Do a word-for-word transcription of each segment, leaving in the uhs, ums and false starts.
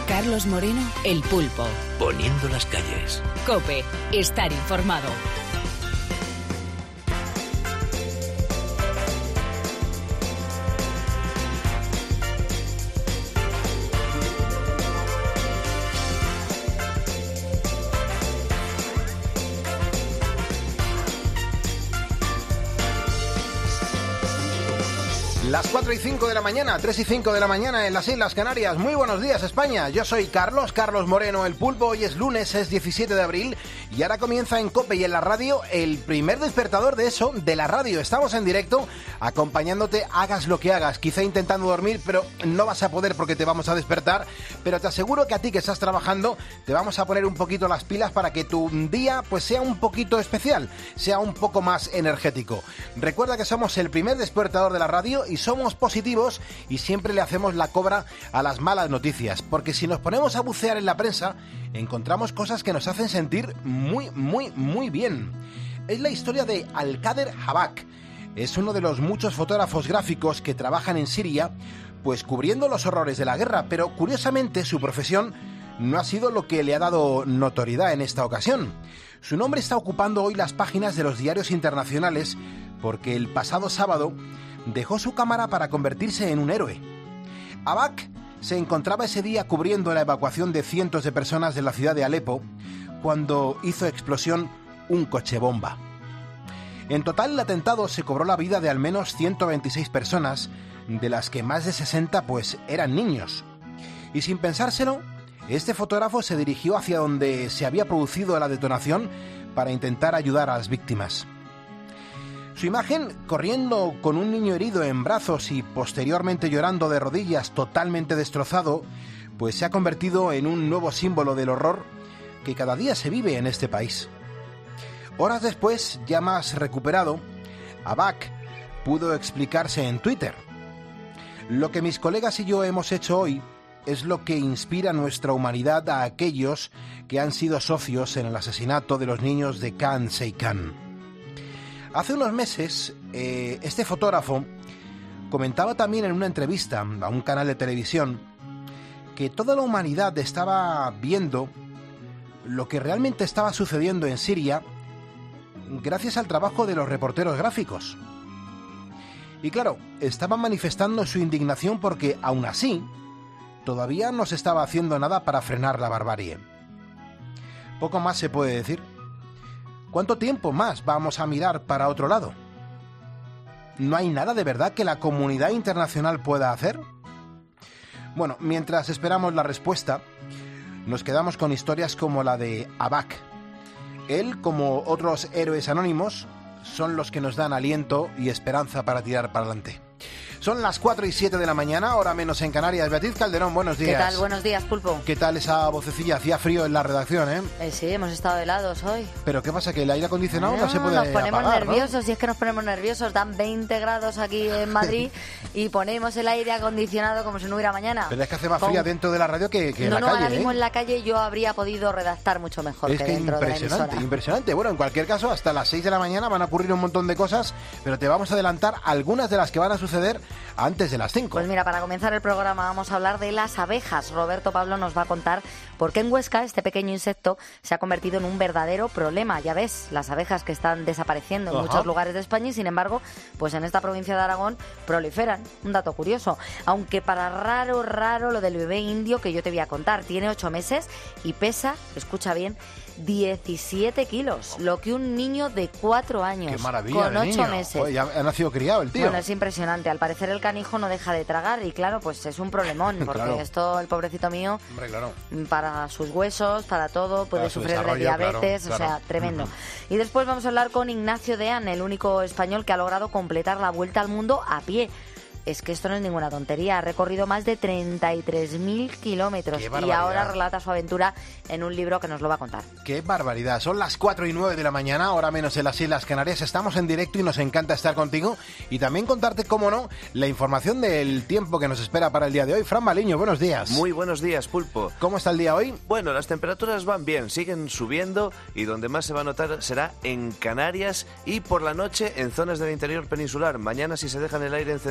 Carlos Moreno, El Pulpo. Poniendo las calles. COPE, estar informado. Las cuatro y cinco de la mañana, tres y cinco de la mañana en las Islas Canarias. Muy buenos días, España. Yo soy Carlos, Carlos Moreno, El Pulpo. Hoy es lunes, es diecisiete de abril y ahora comienza en COPE y en la radio el primer despertador de eso, de la radio. Estamos en directo acompañándote, hagas lo que hagas, quizá intentando dormir, pero no vas a poder porque te vamos a despertar. Pero te aseguro que a ti que estás trabajando te vamos a poner un poquito las pilas para que tu día pues sea un poquito especial, sea un poco más energético. Recuerda que somos el primer despertador de la radio y somos positivos y siempre le hacemos la cobra a las malas noticias, porque si nos ponemos a bucear en la prensa encontramos cosas que nos hacen sentir muy, muy, muy bien. Es la historia de Al-Qader Habak. Es uno de los muchos fotógrafos gráficos que trabajan en Siria, pues cubriendo los horrores de la guerra, pero curiosamente su profesión no ha sido lo que le ha dado notoriedad en esta ocasión. Su nombre está ocupando hoy las páginas de los diarios internacionales porque el pasado sábado dejó su cámara para convertirse en un héroe. Habak se encontraba ese día cubriendo la evacuación de cientos de personas de la ciudad de Alepo cuando hizo explosión un coche bomba. En total, el atentado se cobró la vida de al menos ciento veintiséis personas, de las que más de sesenta pues eran niños. Y sin pensárselo, este fotógrafo se dirigió hacia donde se había producido la detonación para intentar ayudar a las víctimas. Su imagen, corriendo con un niño herido en brazos y posteriormente llorando de rodillas totalmente destrozado, pues se ha convertido en un nuevo símbolo del horror que cada día se vive en este país. Horas después, ya más recuperado, Habak pudo explicarse en Twitter: lo que mis colegas y yo hemos hecho hoy es lo que inspira nuestra humanidad a aquellos que han sido socios en el asesinato de los niños de Khan Sheikhan. Hace unos meses, eh, este fotógrafo comentaba también en una entrevista a un canal de televisión que toda la humanidad estaba viendo lo que realmente estaba sucediendo en Siria gracias al trabajo de los reporteros gráficos. Y claro, estaban manifestando su indignación porque, aún así, todavía no se estaba haciendo nada para frenar la barbarie. Poco más se puede decir. ¿Cuánto tiempo más vamos a mirar para otro lado? ¿No hay nada de verdad que la comunidad internacional pueda hacer? Bueno, mientras esperamos la respuesta, nos quedamos con historias como la de Habak. Él, como otros héroes anónimos, son los que nos dan aliento y esperanza para tirar para adelante. Son las cuatro y siete de la mañana, hora menos en Canarias. Beatriz Calderón, buenos días. ¿Qué tal? Buenos días, Pulpo. ¿Qué tal esa vocecilla? Hacía frío en la redacción, ¿eh? eh sí, hemos estado helados hoy. ¿Pero qué pasa? ¿Que el aire acondicionado no, no se puede nos ponemos apagar, nerviosos, ¿no? y es que nos ponemos nerviosos. Dan veinte grados aquí en Madrid y ponemos el aire acondicionado como si no hubiera mañana. Pero es que hace más Con... fría dentro de la radio que, que no, en la no, calle, ahora mismo ¿eh? en la calle yo habría podido redactar mucho mejor es que, que dentro de la impresionante, emisora. impresionante. Bueno, en cualquier caso, hasta las seis de la mañana van a ocurrir un montón de cosas, pero te vamos a adelantar algunas de las que van a suceder antes de las cinco. Pues mira, para comenzar el programa vamos a hablar de las abejas. Roberto Pablo nos va a contar por qué en Huesca este pequeño insecto se ha convertido en un verdadero problema. Ya ves, las abejas que están desapareciendo en Ajá. muchos lugares de España y sin embargo, pues en esta provincia de Aragón proliferan. Un dato curioso. Aunque para raro, raro lo del bebé indio que yo te voy a contar. Tiene ocho meses y pesa, escucha bien, diecisiete kilos, lo que un niño de cuatro años. ¡Qué maravilla! Con de ocho niño. meses. Joder, ya ha nacido criado el tío. Bueno, es impresionante. Al parecer el canijo no deja de tragar y claro, pues es un problemón, porque Claro. esto, el pobrecito mío, Hombre, claro. para sus huesos, para todo, puede Para su sufrir de desarrollo, diabetes, claro, o sea, claro. tremendo. Uh-huh. Y después vamos a hablar con Ignacio Deán, el único español que ha logrado completar la vuelta al mundo a pie. Es que esto no es ninguna tontería. Ha recorrido más de treinta y tres mil kilómetros y ahora relata su aventura en un libro que nos lo va a contar. ¡Qué barbaridad! Son las cuatro y nueve de la mañana, hora menos en las Islas Canarias. Estamos en directo y nos encanta estar contigo y también contarte, cómo no, la información del tiempo que nos espera para el día de hoy. Fran Baliño, buenos días. Muy buenos días, Pulpo. ¿Cómo está el día hoy? Bueno, las temperaturas van bien, siguen subiendo y donde más se va a notar será en Canarias y por la noche en zonas del interior peninsular. Mañana, si se dejan el aire encendido, vea,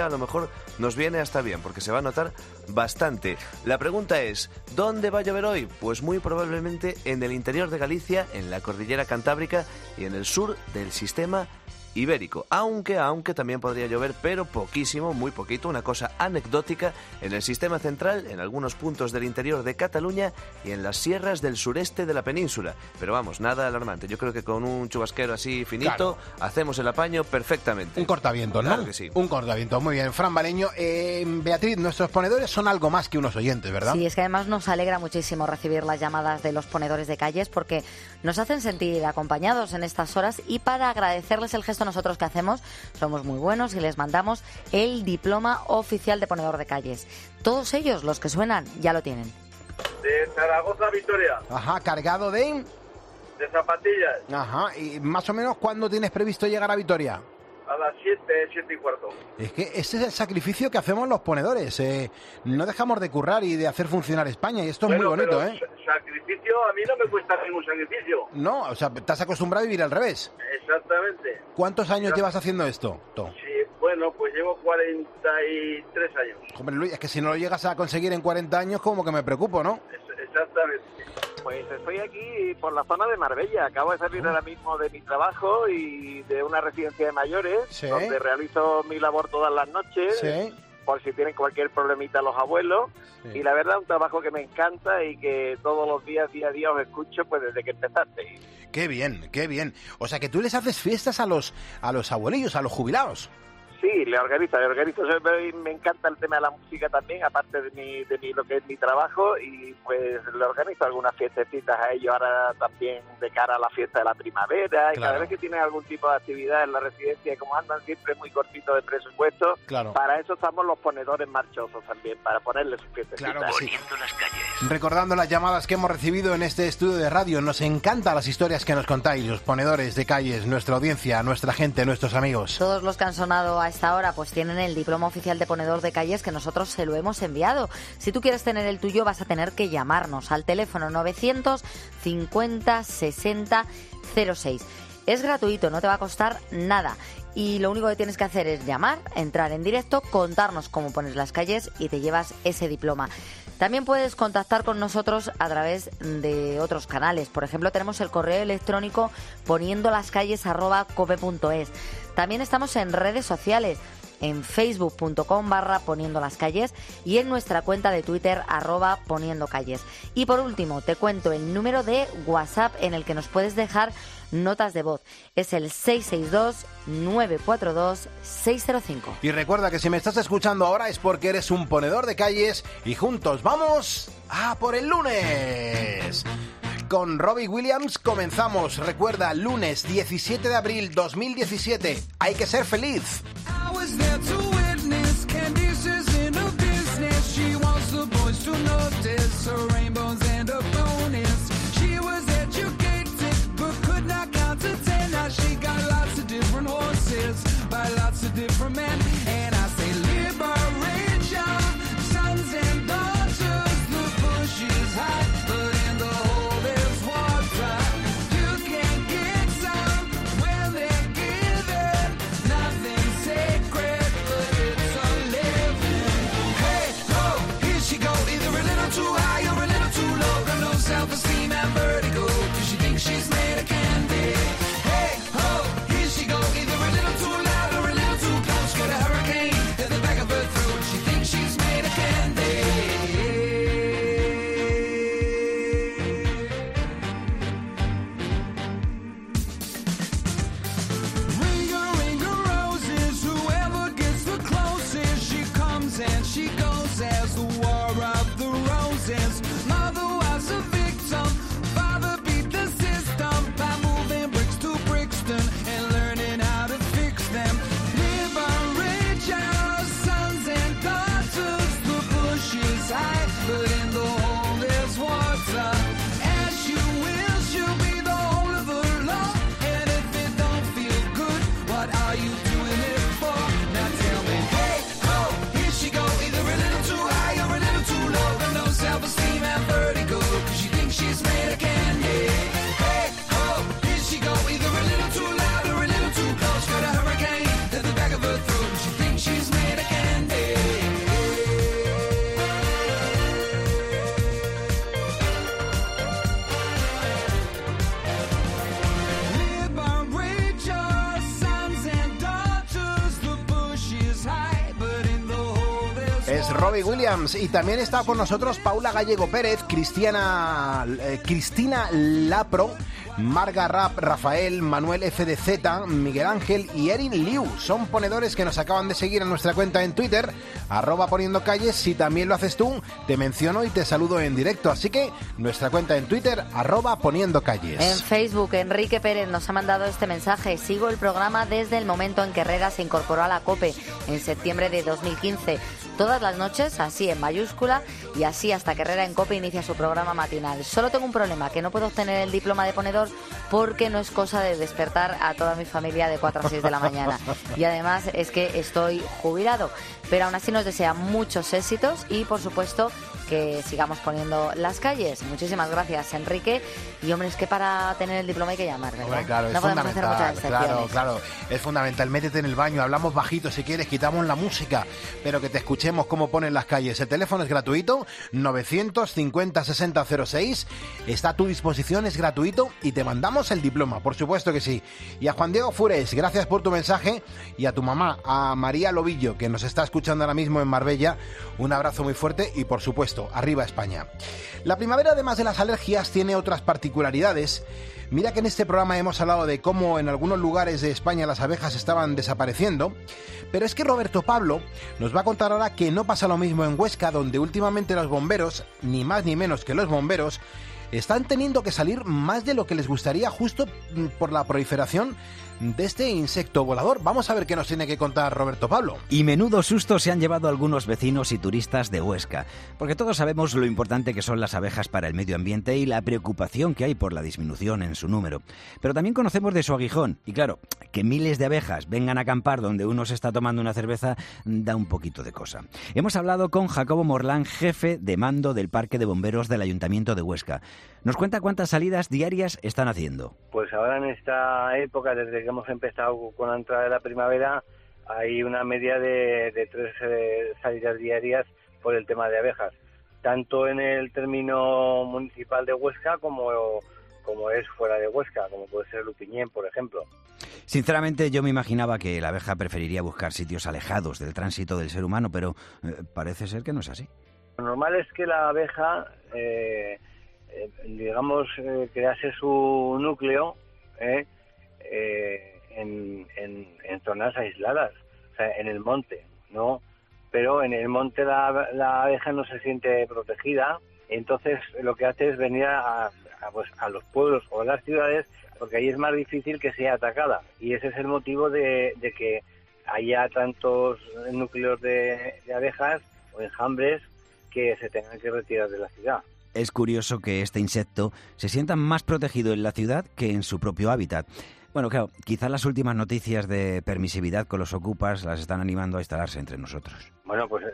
a lo mejor nos viene hasta bien, porque se va a notar bastante. La pregunta es, ¿dónde va a llover hoy? Pues muy probablemente en el interior de Galicia, en la cordillera Cantábrica y en el sur del sistema ibérico, aunque aunque también podría llover, pero poquísimo, muy poquito, una cosa anecdótica en el sistema central, en algunos puntos del interior de Cataluña y en las sierras del sureste de la península. Pero vamos, nada alarmante. Yo creo que con un chubasquero así finito, claro, hacemos el apaño perfectamente. Un cortavientos, ¿no? Claro que sí. Un cortavientos, muy bien. Fran Baleño, eh, Beatriz, nuestros ponedores son algo más que unos oyentes, ¿verdad? Sí, es que además nos alegra muchísimo recibir las llamadas de los ponedores de calles porque nos hacen sentir acompañados en estas horas, y para agradecerles el gesto nosotros que hacemos, somos muy buenos y les mandamos el diploma oficial de ponedor de calles. Todos ellos, los que suenan, ya lo tienen. De Zaragoza a Vitoria. Ajá, cargado de... De zapatillas. Ajá, y más o menos, ¿cuándo tienes previsto llegar a Vitoria? A las siete, siete y cuarto. Es que ese es el sacrificio que hacemos los ponedores. Eh, no dejamos de currar y de hacer funcionar España, y esto es bueno, muy bonito, pero ¿eh? Sacrificio, a mí no me cuesta ningún sacrificio. No, o sea, te has acostumbrado a vivir al revés. Exactamente. ¿Cuántos años Yo... llevas haciendo esto, Tom? Sí, bueno, pues llevo cuarenta y tres años. Hombre, Luis, es que si no lo llegas a conseguir en cuarenta años, como que me preocupo, ¿no? Es, exactamente. Pues estoy aquí por la zona de Marbella. Acabo de salir ahora mismo de mi trabajo y de una residencia de mayores, sí, donde realizo mi labor todas las noches, sí, por si tienen cualquier problemita los abuelos. Sí. Y la verdad, un trabajo que me encanta y que todos los días, día a día, os escucho pues desde que empezaste. Qué bien, qué bien. O sea, que tú les haces fiestas a los a los abuelillos, a los jubilados. Sí, le organizo, le organizo. Me encanta el tema de la música también, aparte de mi, de mi lo que es mi trabajo, y pues le organizo algunas fiestecitas a ellos ahora también de cara a la fiesta de la primavera. Claro. Y cada vez que tienen algún tipo de actividad en la residencia, como andan siempre muy cortitos de presupuesto, claro, para eso estamos los ponedores marchosos también, para ponerles sus fiestecitas. Claro que sí. Poniendo las calles. Recordando las llamadas que hemos recibido en este estudio de radio, nos encantan las historias que nos contáis, los ponedores de calles, nuestra audiencia, nuestra gente, nuestros amigos. Todos los que han sonado a esta hora pues tienen el diploma oficial de ponedor de calles, que nosotros se lo hemos enviado. Si tú quieres tener el tuyo, vas a tener que llamarnos al teléfono novecientos cincuenta sesenta cero seis. Es gratuito, no te va a costar nada. Y lo único que tienes que hacer es llamar, entrar en directo, contarnos cómo pones las calles y te llevas ese diploma. También puedes contactar con nosotros a través de otros canales. Por ejemplo, tenemos el correo electrónico poniendo las calles arroba cope punto es. También estamos en redes sociales, en facebook punto com barra poniendo las calles y en nuestra cuenta de Twitter arroba poniendo calles. Y por último, te cuento el número de WhatsApp en el que nos puedes dejar notas de voz. Es el seis seis dos, nueve cuatro dos, seis cero cinco. Y recuerda que si me estás escuchando ahora es porque eres un ponedor de calles y juntos vamos a por el lunes. Con Robbie Williams comenzamos. Recuerda, lunes diecisiete de abril dos mil diecisiete. Hay que ser feliz. She got lots of different horses by lots of different men, and I say liberation, sons and daughters. The bush is hot, but in the hole there's water. You can get some when they're given. Nothing sacred, but it's a living. Hey, ho, here she go, either a little too high. Calles, Robbie Williams. Y también está con nosotros Paula Gallego Pérez, Cristiana, eh, Cristina Lapro, Marga Rap, Rafael, Manuel F D Z, Miguel Ángel y Erin Liu. Son ponedores que nos acaban de seguir en nuestra cuenta en Twitter, arroba Poniendo Calles. Si también lo haces tú, te menciono y te saludo en directo. Así que nuestra cuenta en Twitter, arroba Poniendo Calles. En Facebook, Enrique Pérez nos ha mandado este mensaje. Sigo el programa desde el momento en que Herrera se incorporó a la COPE en septiembre de dos mil quince. Todas las noches, así en mayúscula, y así hasta que Herrera en COPE inicia su programa matinal. Solo tengo un problema, que no puedo obtener el diploma de ponedor porque no es cosa de despertar a toda mi familia de cuatro a seis de la mañana. Y además es que estoy jubilado. Pero aún así nos desea muchos éxitos y, por supuesto, que sigamos poniendo las calles. Muchísimas gracias, Enrique. Y, hombre, es que para tener el diploma hay que llamar, ¿verdad? Hombre, claro, no es podemos hacer muchas fundamental, excepciones. claro, claro, es fundamental. Métete en el baño, hablamos bajito si quieres, quitamos la música, pero que te escuchemos cómo ponen las calles. El teléfono es gratuito, novecientos cincuenta sesenta cero seis, está a tu disposición, es gratuito y te mandamos el diploma, por supuesto que sí. Y a Juan Diego Fures, gracias por tu mensaje, y a tu mamá, a María Lobillo, que nos está escuchando ahora mismo en Marbella, un abrazo muy fuerte y, por supuesto, arriba España. La primavera, además de las alergias, tiene otras particularidades. Mira que en este programa hemos hablado de cómo en algunos lugares de España las abejas estaban desapareciendo, pero es que Roberto Pablo nos va a contar ahora que no pasa lo mismo en Huesca, donde últimamente los bomberos, ni más ni menos que los bomberos, están teniendo que salir más de lo que les gustaría justo por la proliferación de este insecto volador. Vamos a ver qué nos tiene que contar Roberto Pablo. Y menudo susto se han llevado algunos vecinos y turistas de Huesca, porque todos sabemos lo importante que son las abejas para el medio ambiente y la preocupación que hay por la disminución en su número. Pero también conocemos de su aguijón, y claro, que miles de abejas vengan a acampar donde uno se está tomando una cerveza da un poquito de cosa. Hemos hablado con Jacobo Morlán, jefe de mando del Parque de Bomberos del Ayuntamiento de Huesca. Nos cuenta cuántas salidas diarias están haciendo. Pues ahora en esta época, desde que hemos empezado con la entrada de la primavera, hay una media de, de tres eh, salidas diarias por el tema de abejas, tanto en el término municipal de Huesca como, como es fuera de Huesca, como puede ser Lupiñén, por ejemplo. Sinceramente, yo me imaginaba que la abeja preferiría buscar sitios alejados del tránsito del ser humano, pero eh, parece ser que no es así. Lo normal es que la abeja, eh, eh, digamos, eh, crease su núcleo eh, eh, en, en, en zonas aisladas, o sea, en el monte, ¿no? Pero en el monte la, la abeja no se siente protegida, entonces lo que hace es venir a, a, pues, a los pueblos o a las ciudades, porque ahí es más difícil que sea atacada, y ese es el motivo de, de que haya tantos núcleos de, de abejas o enjambres que se tengan que retirar de la ciudad. Es curioso que este insecto se sienta más protegido en la ciudad que en su propio hábitat. Bueno, claro, quizás las últimas noticias de permisividad con los ocupas las están animando a instalarse entre nosotros. Bueno, pues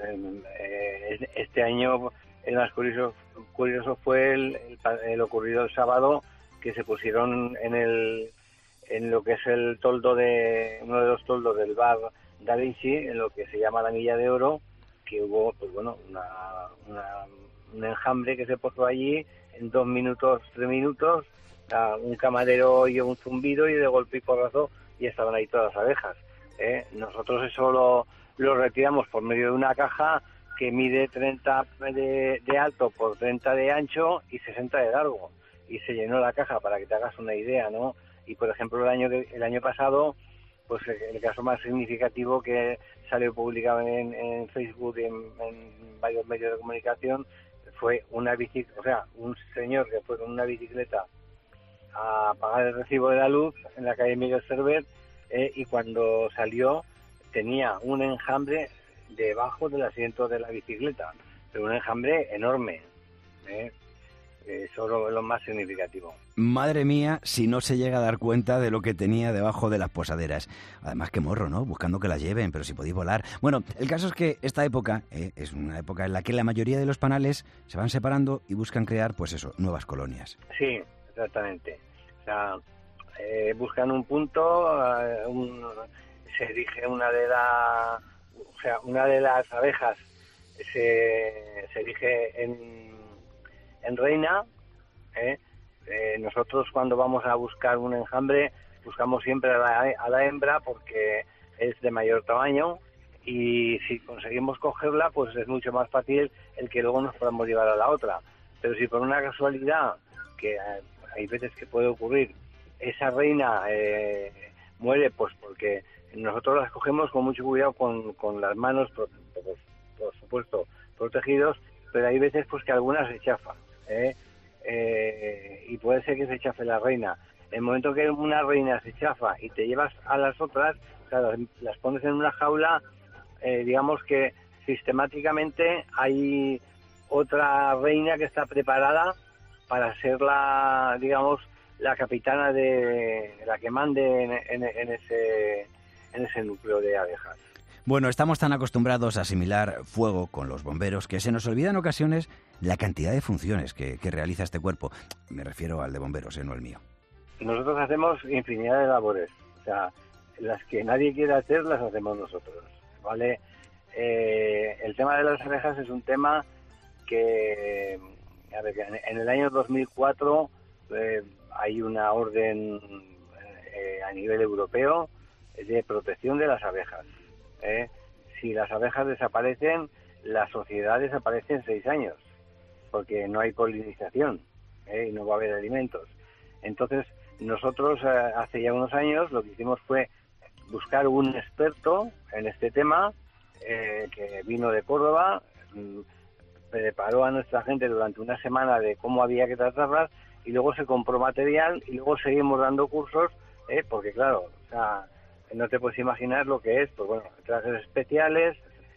eh, este año el más curioso, curioso fue el, el, el ocurrido el sábado, que se pusieron en el en lo que es el toldo de uno de los toldos del bar Da Vinci, en lo que se llama la Milla de Oro, que hubo, pues bueno, una, una, un enjambre que se puso allí en dos minutos, tres minutos, un camarero oyó un zumbido y de golpe y porrazo y estaban ahí todas las abejas. ¿eh? Nosotros eso lo, lo retiramos por medio de una caja que mide treinta de, de alto por treinta de ancho y sesenta de largo, y se llenó la caja, para que te hagas una idea, ¿no? Y por ejemplo el año el año pasado, pues el caso más significativo que salió publicado en, en Facebook y en, en varios medios de comunicación fue una bicicleta, o sea, un señor que fue con una bicicleta a pagar el recibo de la luz en la calle Miguel Servet, eh, y cuando salió tenía un enjambre debajo del asiento de la bicicleta, pero un enjambre enorme. Eh. Eso es lo, lo más significativo. Madre mía, si no se llega a dar cuenta de lo que tenía debajo de las posaderas. Además, qué morro, ¿no? Buscando que la lleven, pero si podéis volar. Bueno, el caso es que esta época eh, es una época en la que la mayoría de los panales se van separando y buscan crear, pues eso, nuevas colonias. Sí, exactamente. O sea, eh, buscan un punto, eh, un, se elige una de las, o sea, una de las abejas se, se elige en en reina. ¿eh? Eh, nosotros cuando vamos a buscar un enjambre buscamos siempre a la, a la hembra porque es de mayor tamaño, y si conseguimos cogerla, pues es mucho más fácil el que luego nos podamos llevar a la otra. Pero si por una casualidad, que hay veces que puede ocurrir, esa reina eh, muere, pues porque nosotros las cogemos con mucho cuidado, con, con las manos, por, por, por supuesto, protegidos, pero hay veces pues que algunas se chafan, ¿eh? Eh, y puede ser que se chafe la reina. En el momento que una reina se chafa y te llevas a las otras, o sea, las, las pones en una jaula, eh, digamos que sistemáticamente hay otra reina que está preparada para ser la, digamos, la capitana de la que mande en, en, en ese en ese núcleo de abejas. Bueno, estamos tan acostumbrados a asimilar fuego con los bomberos que se nos olvida en ocasiones la cantidad de funciones que, que realiza este cuerpo. Me refiero al de bomberos, ¿eh? No el mío. Nosotros hacemos infinidad de labores, o sea, las que nadie quiere hacer las hacemos nosotros, ¿vale? Eh, el tema de las abejas es un tema que, a ver, en el año dos mil cuatro eh, hay una orden eh, a nivel europeo de protección de las abejas. ¿eh? Si las abejas desaparecen, la sociedad desaparece en seis años, porque no hay polinización ¿eh? y no va a haber alimentos. Entonces, nosotros eh, hace ya unos años lo que hicimos fue buscar un experto en este tema, eh, que vino de Córdoba, preparó a nuestra gente durante una semana de cómo había que tratarlas, y luego se compró material y luego seguimos dando cursos, ¿eh? porque claro, o sea, no te puedes imaginar lo que es, pues bueno, trajes especiales,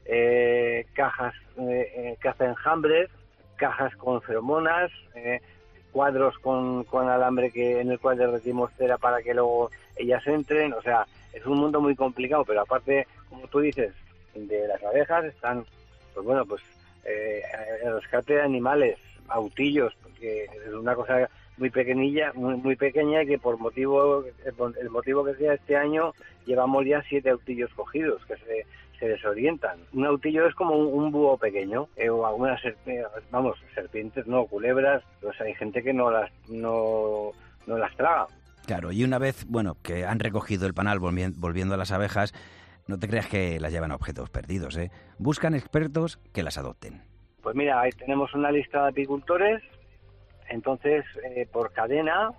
eh, cajas eh, eh, caza-enjambres, cajas con feromonas, eh, cuadros con, con alambre que en el cual derretimos cera para que luego ellas entren, o sea, es un mundo muy complicado, pero aparte, como tú dices, de las abejas están, pues bueno, pues eh, el rescate de animales, autillos, porque es una cosa muy pequeñilla, muy, muy pequeña y que por motivo, el motivo que sea este año, llevamos ya siete autillos cogidos que se, se desorientan. Un autillo es como un, un búho pequeño, eh, o algunas serpientes, vamos, serpientes no, culebras, pues hay gente que no las, no, no las traga. Claro, y una vez, bueno, que han recogido el panal volvi- volviendo a las abejas, no te creas que las llevan a objetos perdidos, ¿eh? Buscan expertos que las adopten. Pues mira, ahí tenemos una lista de apicultores. Entonces, eh, por cadena,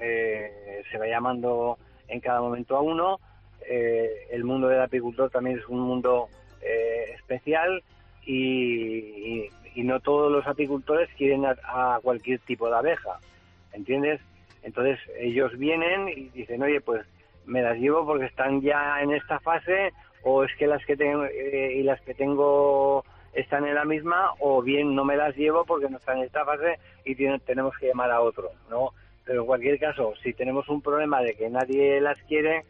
eh, se va llamando en cada momento a uno. Eh, el mundo del apicultor también es un mundo eh, especial y, y, y no todos los apicultores quieren a, a cualquier tipo de abeja, ¿entiendes? Entonces, ellos vienen y dicen, oye, pues me las llevo porque están ya en esta fase, o es que las que tengo eh, y las que tengo están en la misma, o bien no me las llevo porque no están en esta fase y tiene, tenemos que llamar a otro, ¿no? Pero en cualquier caso, si tenemos un problema de que nadie las quiere,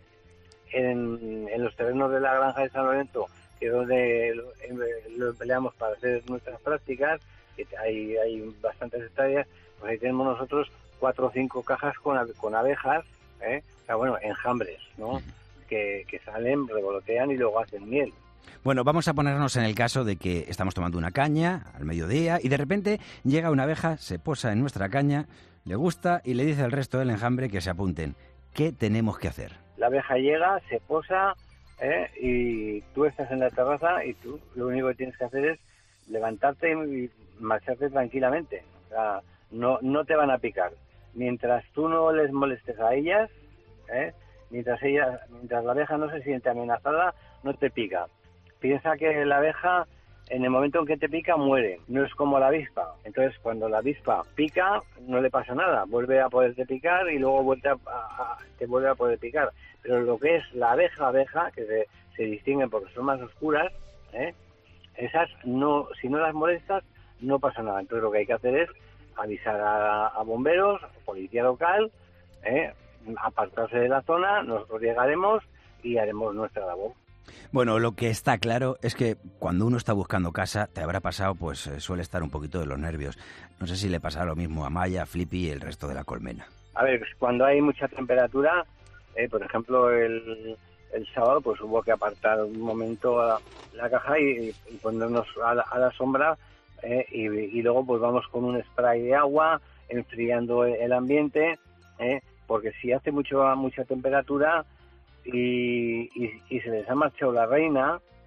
en, en los terrenos de la granja de San Lorenzo, que es donde lo, lo empleamos para hacer nuestras prácticas, que hay, hay bastantes hectáreas, pues ahí tenemos nosotros cuatro o cinco cajas con, con abejas, ¿eh? O sea, bueno, enjambres, ¿no? Que, que salen, revolotean y luego hacen miel. Bueno, vamos a ponernos en el caso de que estamos tomando una caña al mediodía y de repente llega una abeja, se posa en nuestra caña, le gusta y le dice al resto del enjambre que se apunten. ¿Qué tenemos que hacer? La abeja llega, se posa, ¿eh? y tú estás en la terraza y tú lo único que tienes que hacer es levantarte y marcharte tranquilamente. O sea, no, no te van a picar. Mientras tú no les molestes a ellas, ¿eh? mientras ella, mientras la abeja no se siente amenazada, no te pica. Piensa que la abeja, en el momento en que te pica, muere. No es como la avispa. Entonces, cuando la avispa pica, no le pasa nada. Vuelve a poderte picar y luego vuelve a, a, te vuelve a poder picar. Pero lo que es la abeja, abeja, que se, se distinguen porque son más oscuras, ¿eh? esas, no, si no las molestas, no pasa nada. Entonces, lo que hay que hacer es avisar a, a bomberos, a policía local, ¿eh? apartarse de la zona, nosotros llegaremos y haremos nuestra labor. Bueno, lo que está claro es que cuando uno está buscando casa, te habrá pasado, pues eh, suele estar un poquito de los nervios. No sé si le pasará lo mismo a Maya, Flippy y el resto de la colmena. A ver, cuando hay mucha temperatura, eh, por ejemplo, el, el sábado, pues hubo que apartar un momento a la caja y, y ponernos a la, a la sombra, eh, y, y luego pues vamos con un spray de agua, enfriando el ambiente, eh, porque si hace mucho mucha temperatura, Y, y, y se les ha marchado la reina,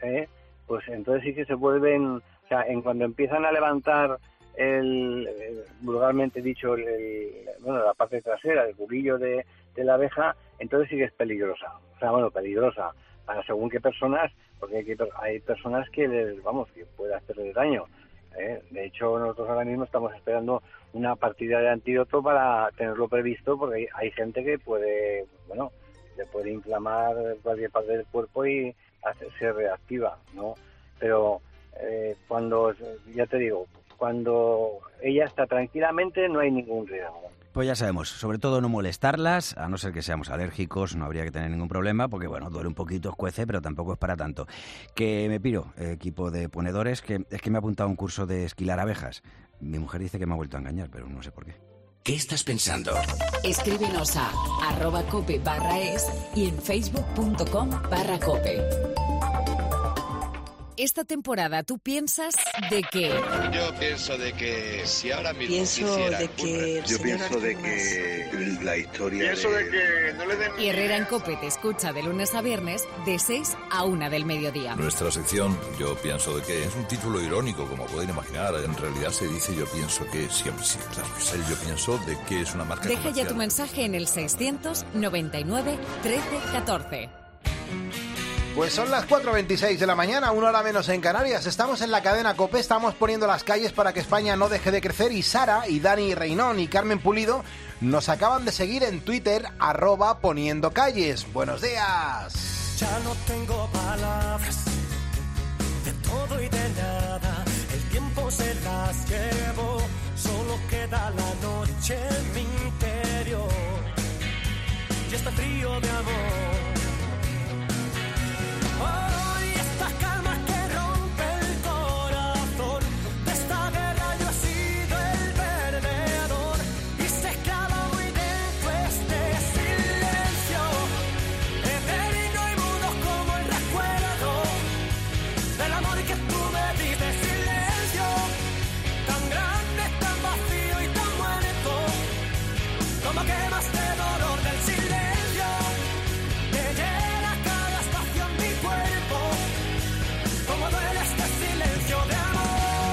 ¿eh? Pues entonces sí que se vuelven, o sea, en cuando empiezan a levantar el, el vulgarmente dicho, el, el, bueno, la parte trasera, el cubillo de, de la abeja, entonces sí que es peligrosa. O sea, bueno, peligrosa para según qué personas, porque hay, que, hay personas que les, vamos, que puede hacerles daño. ¿eh? De hecho, nosotros ahora mismo estamos esperando una partida de antídoto para tenerlo previsto, porque hay, hay gente que puede, bueno, le puede inflamar cualquier parte del cuerpo y hacerse reactiva, ¿no? Pero eh, cuando, ya te digo, cuando ella está tranquilamente no hay ningún riesgo. Pues ya sabemos, sobre todo no molestarlas, a no ser que seamos alérgicos, no habría que tener ningún problema, porque bueno, duele un poquito, escuece, pero tampoco es para tanto. Que me piro, equipo de ponedores, que es que me ha apuntado a un curso de esquilar abejas. Mi mujer dice que me ha vuelto a engañar, pero no sé por qué. ¿Qué estás pensando? Escríbenos a arroba cope barra es y en facebook.com barra cope. Esta temporada tú piensas de que... Yo pienso de que si ahora mismo pienso quisieran de que un- Yo pienso de que la historia Pienso de que no le den... Y Herrera en Cope te escucha de lunes a viernes de seis a una del mediodía. Nuestra sección, yo pienso de que es un título irónico, como pueden imaginar. En realidad se dice yo pienso que siempre sí, claro que sí. El yo pienso de que es una marca Deja ya comercial. tu mensaje en el seiscientos noventa y nueve trece catorce. Pues son las cuatro veintiséis de la mañana, una hora menos en Canarias. Estamos en la cadena COPE, estamos poniendo las calles para que España no deje de crecer. Y Sara, y Dani Reinón y Carmen Pulido nos acaban de seguir en Twitter, arroba poniendo calles. ¡Buenos días! Ya no tengo palabras de todo y de nada. El tiempo se las llevó, solo queda la noche en mi interior. Y este frío de amor. Hoy esta calma que rompe el corazón, de esta guerra yo he sido el perdedor y se clava muy dentro este silencio, eterno y mudo como el recuerdo del amor que tú me diste. Silencio tan grande, tan vacío y tan muerto, como quemaste dolor del silencio, me llena cada espacio en mi cuerpo, como duele este silencio de amor.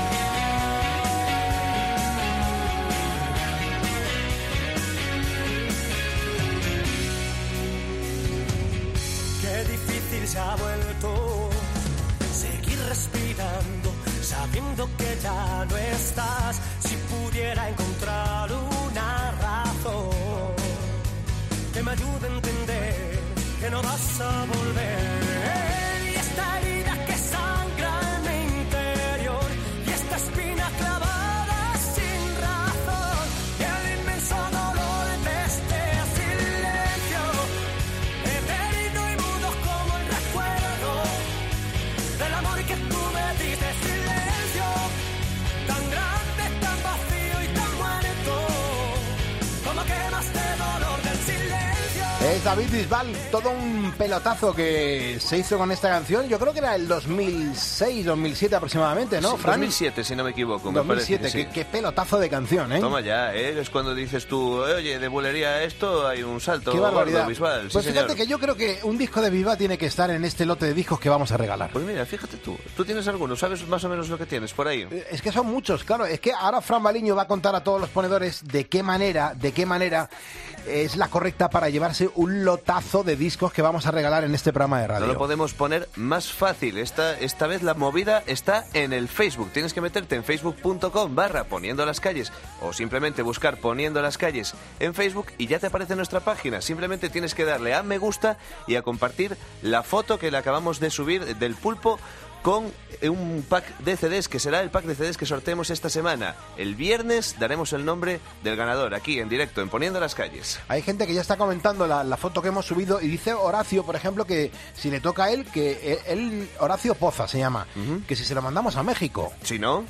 Qué difícil se ha vuelto seguir respirando, sabiendo que ya no estás. Si pudiera encontrar una razón que me ayude a entender que no vas a volver. Y esta herida que sangra en mi interior, y esta espina clavada sin razón, y el inmenso dolor de este silencio, eterno y mudo como el recuerdo del amor que tú me diste. Silencio tan grande, tan vacío y tan muerto, como quemaste dolor del silencio. Es David Bisbal, todo un pelotazo que se hizo con esta canción. Yo creo que era el dos mil seis, dos mil siete aproximadamente, ¿no, Sí, Fran? dos mil siete, si no me equivoco. Me dos mil parece siete, que sí. qué, qué pelotazo de canción, ¿eh? Toma ya, ¿eh? Es cuando dices tú, oye, de bulería a esto hay un salto. Qué barbaridad. gordo, visual. Sí, Pues fíjate señor. que yo creo que un disco de Viva tiene que estar en este lote de discos que vamos a regalar. Pues mira, fíjate tú, tú tienes alguno, ¿sabes más o menos lo que tienes por ahí? Es que son muchos, claro. Es que ahora Fran Baliño va a contar a todos los ponedores de qué manera, de qué manera es la correcta para llevarse un lotazo de discos que vamos a regalar en este programa de radio. No lo podemos poner más fácil. Esta, esta vez la movida está en el Facebook. Tienes que meterte en facebook.com barra poniendo las calles o simplemente buscar poniendo las calles en Facebook y ya te aparece nuestra página. Simplemente tienes que darle a me gusta y a compartir la foto que le acabamos de subir del pulpo con un pack de C Ds, que será el pack de C Ds que sorteemos esta semana. El viernes daremos el nombre del ganador aquí en directo en Poniendo las Calles. Hay gente que ya está comentando la, la foto que hemos subido y dice Horacio, por ejemplo, que si le toca a él, que él, Horacio Poza se llama, uh-huh. que si se lo mandamos a México. Si no...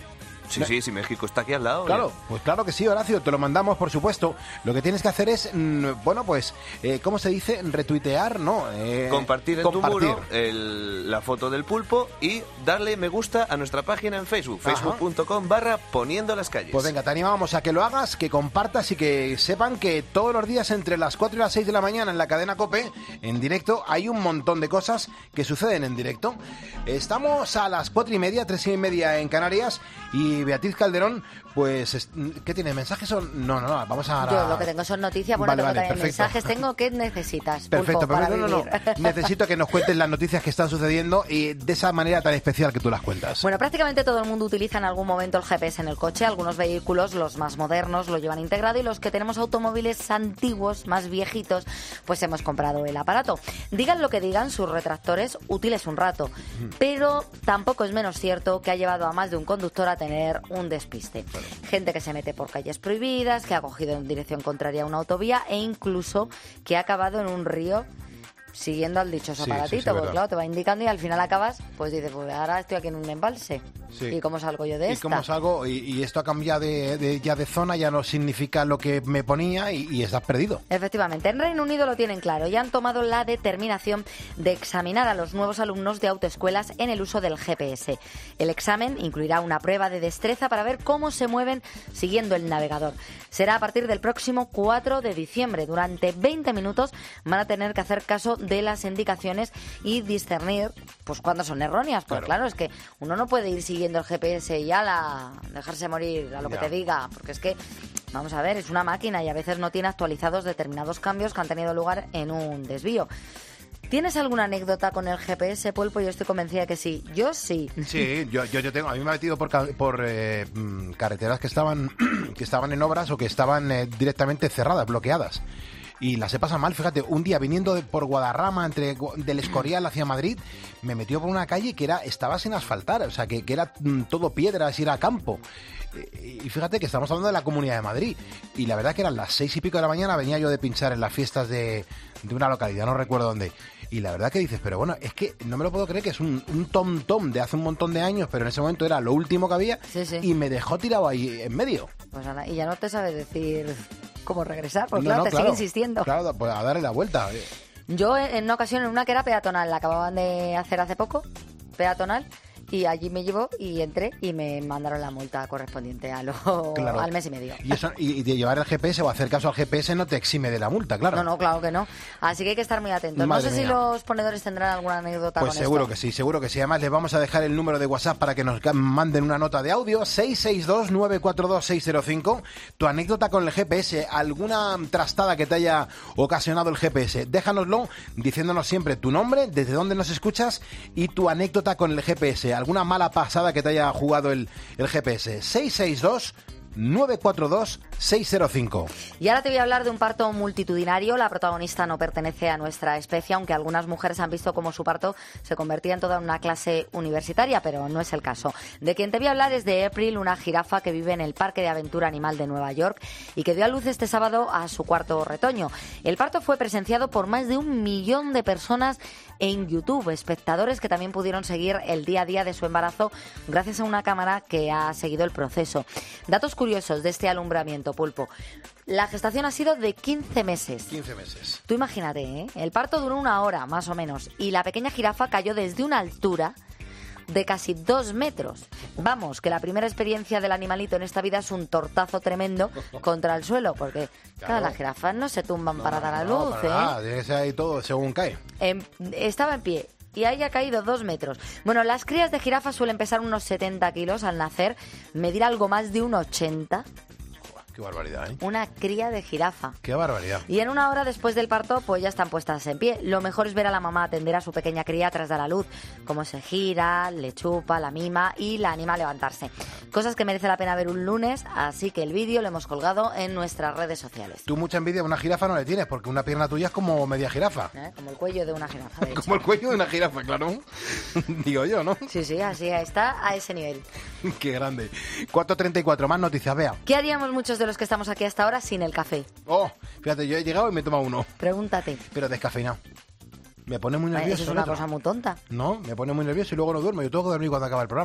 Sí, sí, sí, México está aquí al lado. Claro, oye. pues claro que sí, Horacio, te lo mandamos, por supuesto. Lo que tienes que hacer es, mm, bueno, pues, eh, ¿cómo se dice? Retuitear, ¿no? Eh, Compartir en compartir. tu muro el- la foto del pulpo y darle me gusta a nuestra página en Facebook, Ajá. facebook punto com barra poniendo las calles. Pues venga, te animamos a que lo hagas, que compartas y que sepan que todos los días entre las cuatro y las seis de la mañana en la cadena COPE, en directo, hay un montón de cosas que suceden en directo. Estamos a las cuatro y media, tres y media en Canarias y Beatriz Calderón, pues, es- ¿qué tiene? ¿Mensajes o...? No, no, no, vamos a... Yo lo que tengo son noticias, bueno, Vale, tengo vale, también perfecto. mensajes, tengo ¿qué necesitas, Perfecto, Pulpo, pero para no, no, no. vivir? Necesito que nos cuentes las noticias que están sucediendo y de esa manera tan especial que tú las cuentas. Bueno, prácticamente todo el mundo utiliza en algún momento el G P S en el coche. Algunos vehículos, los más modernos, lo llevan integrado y los que tenemos automóviles antiguos, más viejitos, pues hemos comprado el aparato. Digan lo que digan sus retractores, útil es un rato. Pero tampoco es menos cierto que ha llevado a más de un conductor a tener un despiste. Gente que se mete por calles prohibidas, que ha cogido en dirección contraria a una autovía e incluso que ha acabado en un río siguiendo al dichoso Sí, sí, aparatito, sí, porque verdad. claro, te va indicando y al final acabas, pues dices, pues ahora estoy aquí en un embalse. Sí. ¿Y cómo salgo yo de ¿Y esta? cómo salgo? Y, y esto ha cambiado de, de- ya de zona, ya no significa lo que me ponía y, y estás perdido. Efectivamente, en Reino Unido lo tienen claro y han tomado la determinación de examinar a los nuevos alumnos de autoescuelas en el uso del G P S. El examen incluirá una prueba de destreza para ver cómo se mueven siguiendo el navegador. Será a partir del próximo cuatro de diciembre. Durante veinte minutos van a tener que hacer caso de las indicaciones y discernir pues cuándo son erróneas. Porque claro. claro, es que uno no puede ir siguiendo el G P S y ala, dejarse morir a lo Ya. que te diga, porque es que, vamos a ver, es una máquina y a veces no tiene actualizados determinados cambios que han tenido lugar en un desvío. ¿Tienes alguna anécdota con el G P S, Pulpo? Yo estoy convencida que sí. Yo sí. Sí, yo, yo, yo tengo, a mí me ha metido por, ca- por eh, mm, carreteras que estaban, que estaban en obras o que estaban eh, directamente cerradas, bloqueadas. Y las he pasado mal, fíjate, un día viniendo de- por Guadarrama, entre Gu- del Escorial hacia Madrid, me metió por una calle que era estaba sin asfaltar, o sea, que, que era mm, todo piedras y era campo. Eh, Y fíjate que estamos hablando de la Comunidad de Madrid. Y la verdad que eran las seis y pico de la mañana, venía yo de pinchar en las fiestas de, de una localidad, no recuerdo dónde. Y la verdad que dices, pero bueno, es que no me lo puedo creer, que es un, un tom-tom de hace un montón de años, pero en ese momento era lo último que había Sí, sí. y me dejó tirado ahí en medio. Pues nada, y ya no te sabes decir cómo regresar, porque No, claro, no, te sigue insistiendo. Claro, pues a darle la vuelta. eh. Yo en una ocasión, en una que era peatonal, la acababan de hacer hace poco, peatonal, y allí me llevó y entré y me mandaron la multa correspondiente a lo, Claro. al mes y medio. Y, eso, y, y de llevar el G P S o hacer caso al G P S no te exime de la multa, claro. No, no, claro que no. Así que hay que estar muy atentos. Madre no sé si mía. los ponedores tendrán alguna anécdota Pues con seguro esto. que sí, seguro que sí. Además, les vamos a dejar el número de WhatsApp para que nos ca- manden una nota de audio. seis seis dos, nueve cuatro dos, seis cero cinco. Tu anécdota con el G P S, alguna trastada que te haya ocasionado el G P S. Déjanoslo diciéndonos siempre tu nombre, desde dónde nos escuchas y tu anécdota con el G P S. Alguna mala pasada que te haya jugado el, el G P S. seis seis dos, nueve cuatro dos, seis cero cinco. Y ahora te voy a hablar de un parto multitudinario. La protagonista no pertenece a nuestra especie, aunque algunas mujeres han visto cómo su parto se convertía en toda una clase universitaria, pero no es el caso. De quien te voy a hablar es de April, una jirafa que vive en el Parque de Aventura Animal de Nueva York y que dio a luz este sábado a su cuarto retoño. El parto fue presenciado por más de un millón de personas en YouTube, espectadores que también pudieron seguir el día a día de su embarazo gracias a una cámara que ha seguido el proceso. Datos curiosos de este alumbramiento, Pulpo. La gestación ha sido de quince meses. quince meses. Tú imagínate, ¿eh? El parto duró una hora, más o menos, y la pequeña jirafa cayó desde una altura de casi dos metros. Vamos, que la primera experiencia del animalito en esta vida es un tortazo tremendo contra el suelo, porque claro, Claro. las jirafas no se tumban para dar a No, luz, para ¿eh? nada, tiene que ser ahí todo según cae. Em, estaba en pie y ahí ha caído dos metros. Bueno, las crías de jirafa suelen pesar unos setenta kilos al nacer, medir algo más de un ochenta. Qué barbaridad, ¿eh? Una cría de jirafa. Qué barbaridad. Y en una hora después del parto, pues ya están puestas en pie. Lo mejor es ver a la mamá atender a su pequeña cría tras dar a luz. Cómo se gira, le chupa, la mima y la anima a levantarse. Cosas que merece la pena ver un lunes, así que el vídeo lo hemos colgado en nuestras redes sociales. Tú mucha envidia a una jirafa no le tienes, porque una pierna tuya es como media jirafa. ¿Eh? Como el cuello de una jirafa, de hecho. Como el cuello de una jirafa, claro. Digo yo, ¿no? Sí, sí, así está, a ese nivel. Qué grande. cuatro treinta y cuatro, más noticias, vea. ¿Qué haríamos muchos de los que estamos aquí hasta ahora sin el café? Oh, fíjate, yo he llegado y me he tomado uno, Pregúntate. pero descafeinado. Me pone muy Vale, nervioso. eso es el una otro. cosa muy tonta. No, me pone muy nervioso y luego no duermo. Yo tengo que dormir cuando acaba el programa.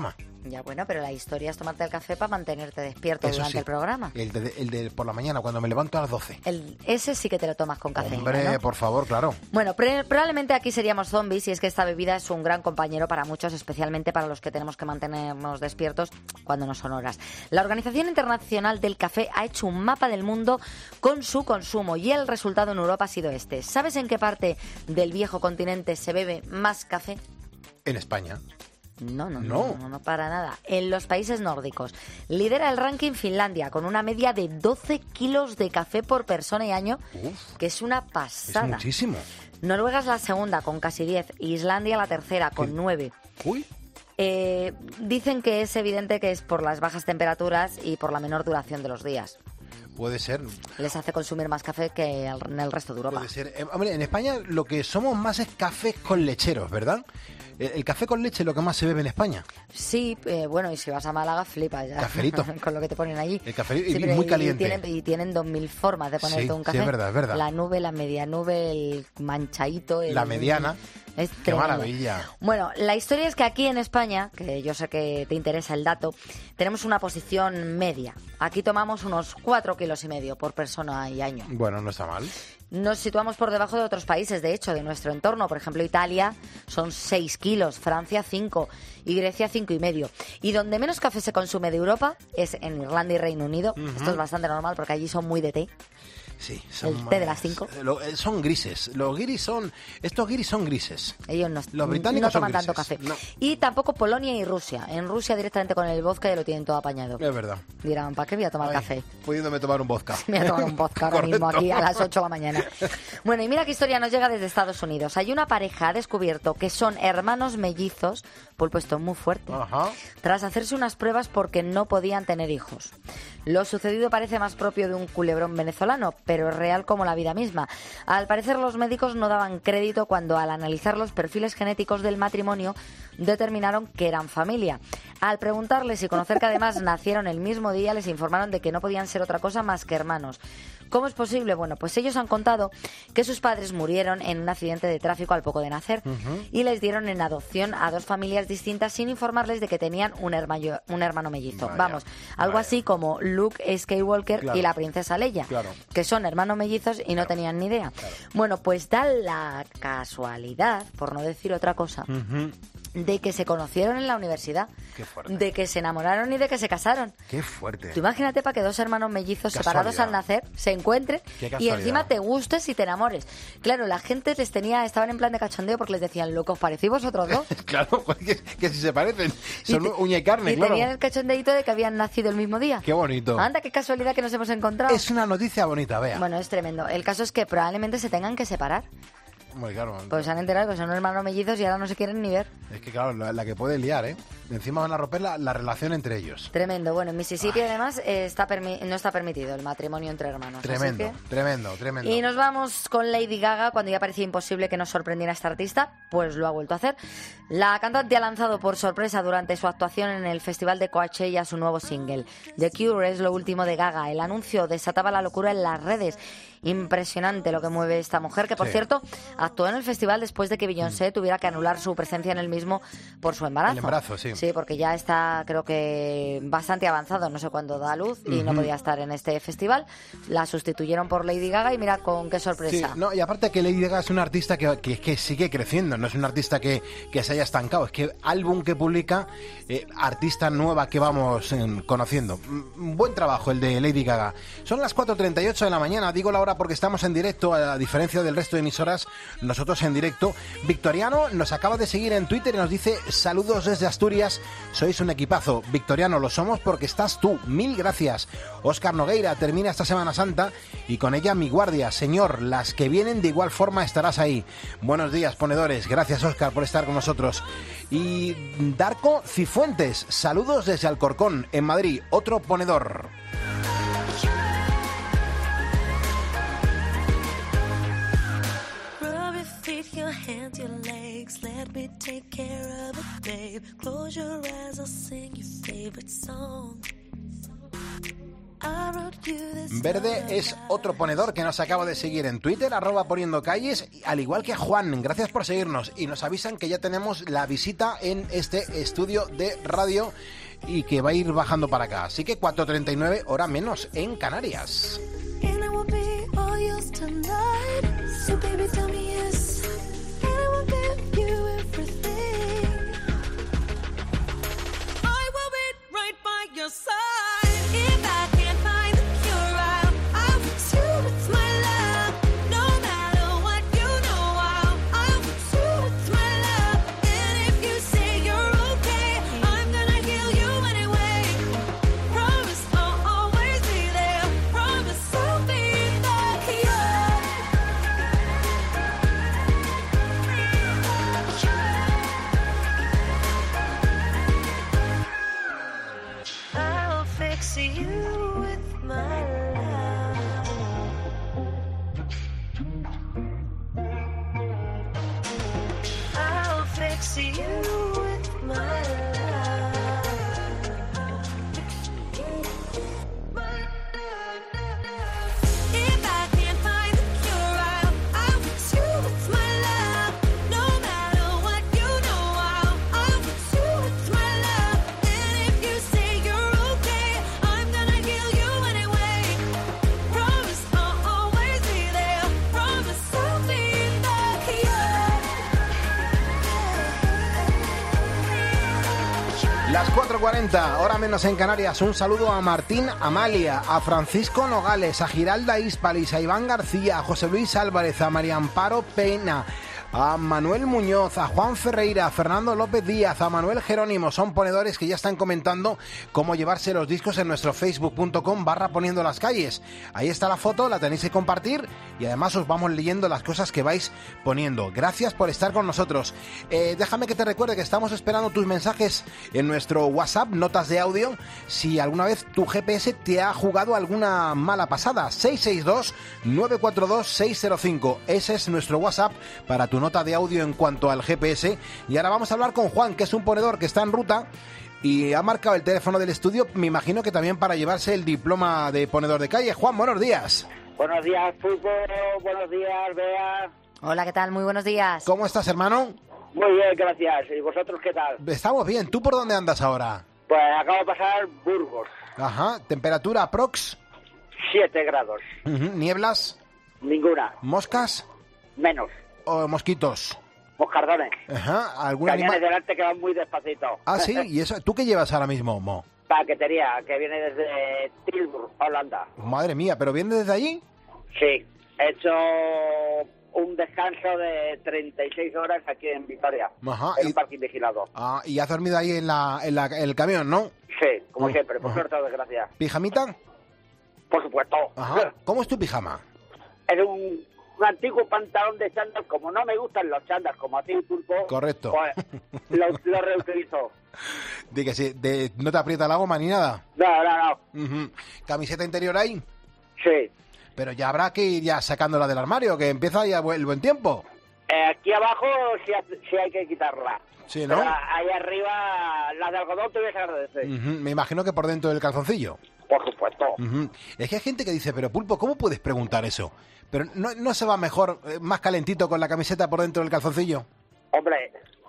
Ya, bueno, pero la historia es tomarte el café para mantenerte despierto Eso durante sí. el programa. El de, el de por la mañana, cuando me levanto a las doce. El, ese sí que te lo tomas con cafeína, Hombre, ¿no? por favor, claro. Bueno, pre- probablemente aquí seríamos zombies y es que esta bebida es un gran compañero para muchos, especialmente para los que tenemos que mantenernos despiertos cuando no son horas. La Organización Internacional del Café ha hecho un mapa del mundo con su consumo y el resultado en Europa ha sido este. ¿Sabes en qué parte del viejo continente se bebe más café? En España. No, no, No. no, no, no para nada. En los países nórdicos. Lidera el ranking Finlandia con una media de doce kilos de café por persona y año, Uf, que es una es pasada. muchísimo. Noruega es la segunda con casi diez, Islandia la tercera con nueve. Uy. Eh, dicen que es evidente que es por las bajas temperaturas y por la menor duración de los días. Puede ser. Les hace consumir más café que el- en el resto de Europa. Puede ser. Eh, hombre, en España lo que somos más es café con lecheros, ¿verdad? El, el café con leche es lo que más se bebe en España. Sí, eh, bueno, y si vas a Málaga, flipas ya. Cafelito. Con lo que te ponen allí. El cafelito, y Sí, pero muy y caliente. Tienen, y tienen dos mil formas de ponerte Sí, un sí, café. es verdad, es verdad. La nube, la media nube, el manchadito. El, La mediana. Es Qué tremendo. maravilla. Bueno, la historia es que aquí en España, que yo sé que te interesa el dato, tenemos una posición media. Aquí tomamos unos cuatro kilos y medio por persona y año. Bueno, no está mal. Nos situamos por debajo de otros países, de hecho, de nuestro entorno. Por ejemplo, Italia son seis kilos, Francia cinco y Grecia cinco y medio. Y donde menos café se consume de Europa es en Irlanda y Reino Unido. Ujú. Esto es bastante normal porque allí son muy de té. Sí, El té de las cinco. eh, lo- eh, son grises. Los guiris son... Estos guiris son grises. Ellos no, Los británicos no toman son tanto grises. café. No. Y tampoco Polonia y Rusia. En Rusia directamente con el vodka ya lo tienen todo apañado. Es verdad. Dirán, ¿para qué voy a tomar Ay, café? Pudiéndome tomar un vodka. Me voy a tomar un vodka ahora mismo Correcto. aquí a las ocho de la mañana. Bueno, y mira qué historia nos llega desde Estados Unidos. Hay una pareja ha descubierto que son hermanos mellizos, pulpo, esto es muy fuerte, Ajá. tras hacerse unas pruebas porque no podían tener hijos. Lo sucedido parece más propio de un culebrón venezolano, pero es real como la vida misma. Al parecer los médicos no daban crédito cuando al analizar los perfiles genéticos del matrimonio determinaron que eran familia. Al preguntarles y conocer que además nacieron el mismo día, les informaron de que no podían ser otra cosa más que hermanos. ¿Cómo es posible? Bueno, pues ellos han contado que sus padres murieron en un accidente de tráfico al poco de nacer y les dieron en adopción a dos familias distintas sin informarles de que tenían un hermano, un hermano mellizo. Vaya, Vamos, algo vaya. así como Luke Skywalker Claro. y la princesa Leia, Claro. que son hermanos mellizos y no tenían ni idea. Bueno, pues da la casualidad, por no decir otra cosa, Ujú. de que se conocieron en la universidad, Qué fuerte. de que se enamoraron y de que se casaron. Qué fuerte. Tú imagínate para que dos hermanos mellizos Casualidad. separados al nacer se encuentren Qué y casualidad. encima te gustes y te enamores. Claro, la gente les tenía, estaban en plan de cachondeo porque les decían, locos, ¿parecéis vosotros dos? Claro, pues que, que si se parecen. Y Son te- uña y carne, y claro. tenían el cachondeito de que habían nacido el mismo día. Qué bonito. Anda, qué casualidad que nos hemos encontrado. Es una noticia bonita, vea. Bueno, es tremendo. El caso es que probablemente se tengan que separar. Muy claro. Pues se han enterado que son hermanos mellizos y ahora no se quieren ni ver. Es que claro, la, la que puede liar, ¿eh? Encima van a romper la, la relación entre ellos. Tremendo. Bueno, en Mississippi además eh, está permi- no está permitido el matrimonio entre hermanos. así Tremendo, que- tremendo, tremendo. Y nos vamos con Lady Gaga. Cuando ya parecía imposible que nos sorprendiera esta artista, pues lo ha vuelto a hacer. La cantante ha lanzado por sorpresa durante su actuación en el Festival de Coachella su nuevo single. The Cure es lo último de Gaga. El anuncio desataba la locura en las redes. Impresionante lo que mueve esta mujer, que por Sí. cierto actuó en el festival después de que Beyoncé tuviera que anular su presencia en el mismo por su embarazo. El embarazo, sí. Sí, porque ya está, creo que bastante avanzado, no sé cuándo da a luz y no Ujú. podía estar en este festival. La sustituyeron por Lady Gaga y mira con qué Sí, sorpresa. no, y aparte que Lady Gaga es una artista que, que, que sigue creciendo, no es una artista que, que se haya estancado, es que álbum que publica, eh, artista nueva que vamos eh, conociendo. Mm, Buen trabajo el de Lady Gaga. Son las cuatro treinta y ocho de la mañana, digo la hora porque estamos en directo, a diferencia del resto de emisoras, nosotros en directo. Victoriano nos acaba de seguir en Twitter y nos dice, saludos desde Asturias, sois un equipazo. Victoriano, lo somos porque estás tú, mil gracias. Óscar Nogueira termina esta Semana Santa y con ella mi guardia. Señor, las que vienen de igual forma estarás ahí. Buenos días, ponedores. Gracias, Óscar, por estar con nosotros. Y Darko Cifuentes, saludos desde Alcorcón, en Madrid, otro ponedor. Rub your feet, your hands, your legs. Let me take care of it, babe. Close your eyes, I'll sing your favorite song. I wrote you this Verde es otro ponedor que nos acaba de seguir en Twitter, arroba poniendo calles, al igual que Juan. Gracias por seguirnos y nos avisan que ya tenemos la visita en este estudio de radio y que va a ir bajando para acá. Así que cuatro treinta y nueve, hora menos en Canarias. Las cuatro cuarenta, hora menos en Canarias. Un saludo a Martín Amalia, a Francisco Nogales, a Giralda Hispalis, a Iván García, a José Luis Álvarez, a María Amparo Pena, a Manuel Muñoz, a Juan Ferreira, a Fernando López Díaz, a Manuel Jerónimo. Son ponedores que ya están comentando cómo llevarse los discos en nuestro facebook punto com barra poniendo las calles. Ahí está la foto, la tenéis que compartir y además os vamos leyendo las cosas que vais poniendo. Gracias por estar con nosotros. Eh, déjame que te recuerde que estamos esperando tus mensajes en nuestro WhatsApp, notas de audio, si alguna vez tu G P S te ha jugado alguna mala pasada. seis seis dos, nueve cuatro dos, seis cero cinco. Ese es nuestro WhatsApp para tu nota de audio en cuanto al G P S. Y ahora vamos a hablar con Juan, que es un ponedor que está en ruta y ha marcado el teléfono del estudio, me imagino que también para llevarse el diploma de ponedor de calle. Juan, buenos días. Buenos días, fútbol. Buenos días, Bea. Hola, ¿qué tal? Muy buenos días. ¿Cómo estás, hermano? Muy bien, gracias. ¿Y vosotros qué tal? Estamos bien. ¿Tú por dónde andas ahora? Pues acabo de pasar Burgos. Ajá. ¿Temperatura aprox? siete grados. Uh-huh. ¿Nieblas? Ninguna. ¿Moscas? Menos. ¿O mosquitos? Moscardones. Ajá. ¿Algún Cañones animal? delante que van muy despacito. Ah, sí. ¿Y eso? ¿Tú qué llevas ahora mismo, Mo? Paquetería, que viene desde Tilburg, Holanda. Madre mía, ¿pero viene desde allí? Sí. He hecho un descanso de treinta y seis horas aquí en Vitoria. Ajá. En y... un parking vigilado. Ah, y has dormido ahí en, la, en, la, en el camión, ¿no? Sí, como uh, siempre, por uh. suerte o desgracia. ¿Pijamita? Por supuesto. Ajá. ¿Cómo es tu pijama? Es un, un antiguo pantalón de chándal. Como no me gustan los chándals, como a ti, Pulpo. Correcto. Pues lo, lo reutilizo. Di que sí, de, ¿no te aprieta la goma ni nada? No, no, no. Uh-huh. ¿Camiseta interior hay? Sí. Pero ya habrá que ir ya sacándola del armario, que empieza ya el buen tiempo. Eh, aquí abajo sí, sí hay que quitarla. Sí, ¿no? Pero ahí arriba, las de algodón te voy a agradecer. Uh-huh. Me imagino que por dentro del calzoncillo. Por supuesto. Uh-huh. Es que hay gente que dice, pero Pulpo, ¿cómo puedes preguntar eso? Pero ¿no, no se va mejor, eh, más calentito con la camiseta por dentro del calzoncillo? Hombre,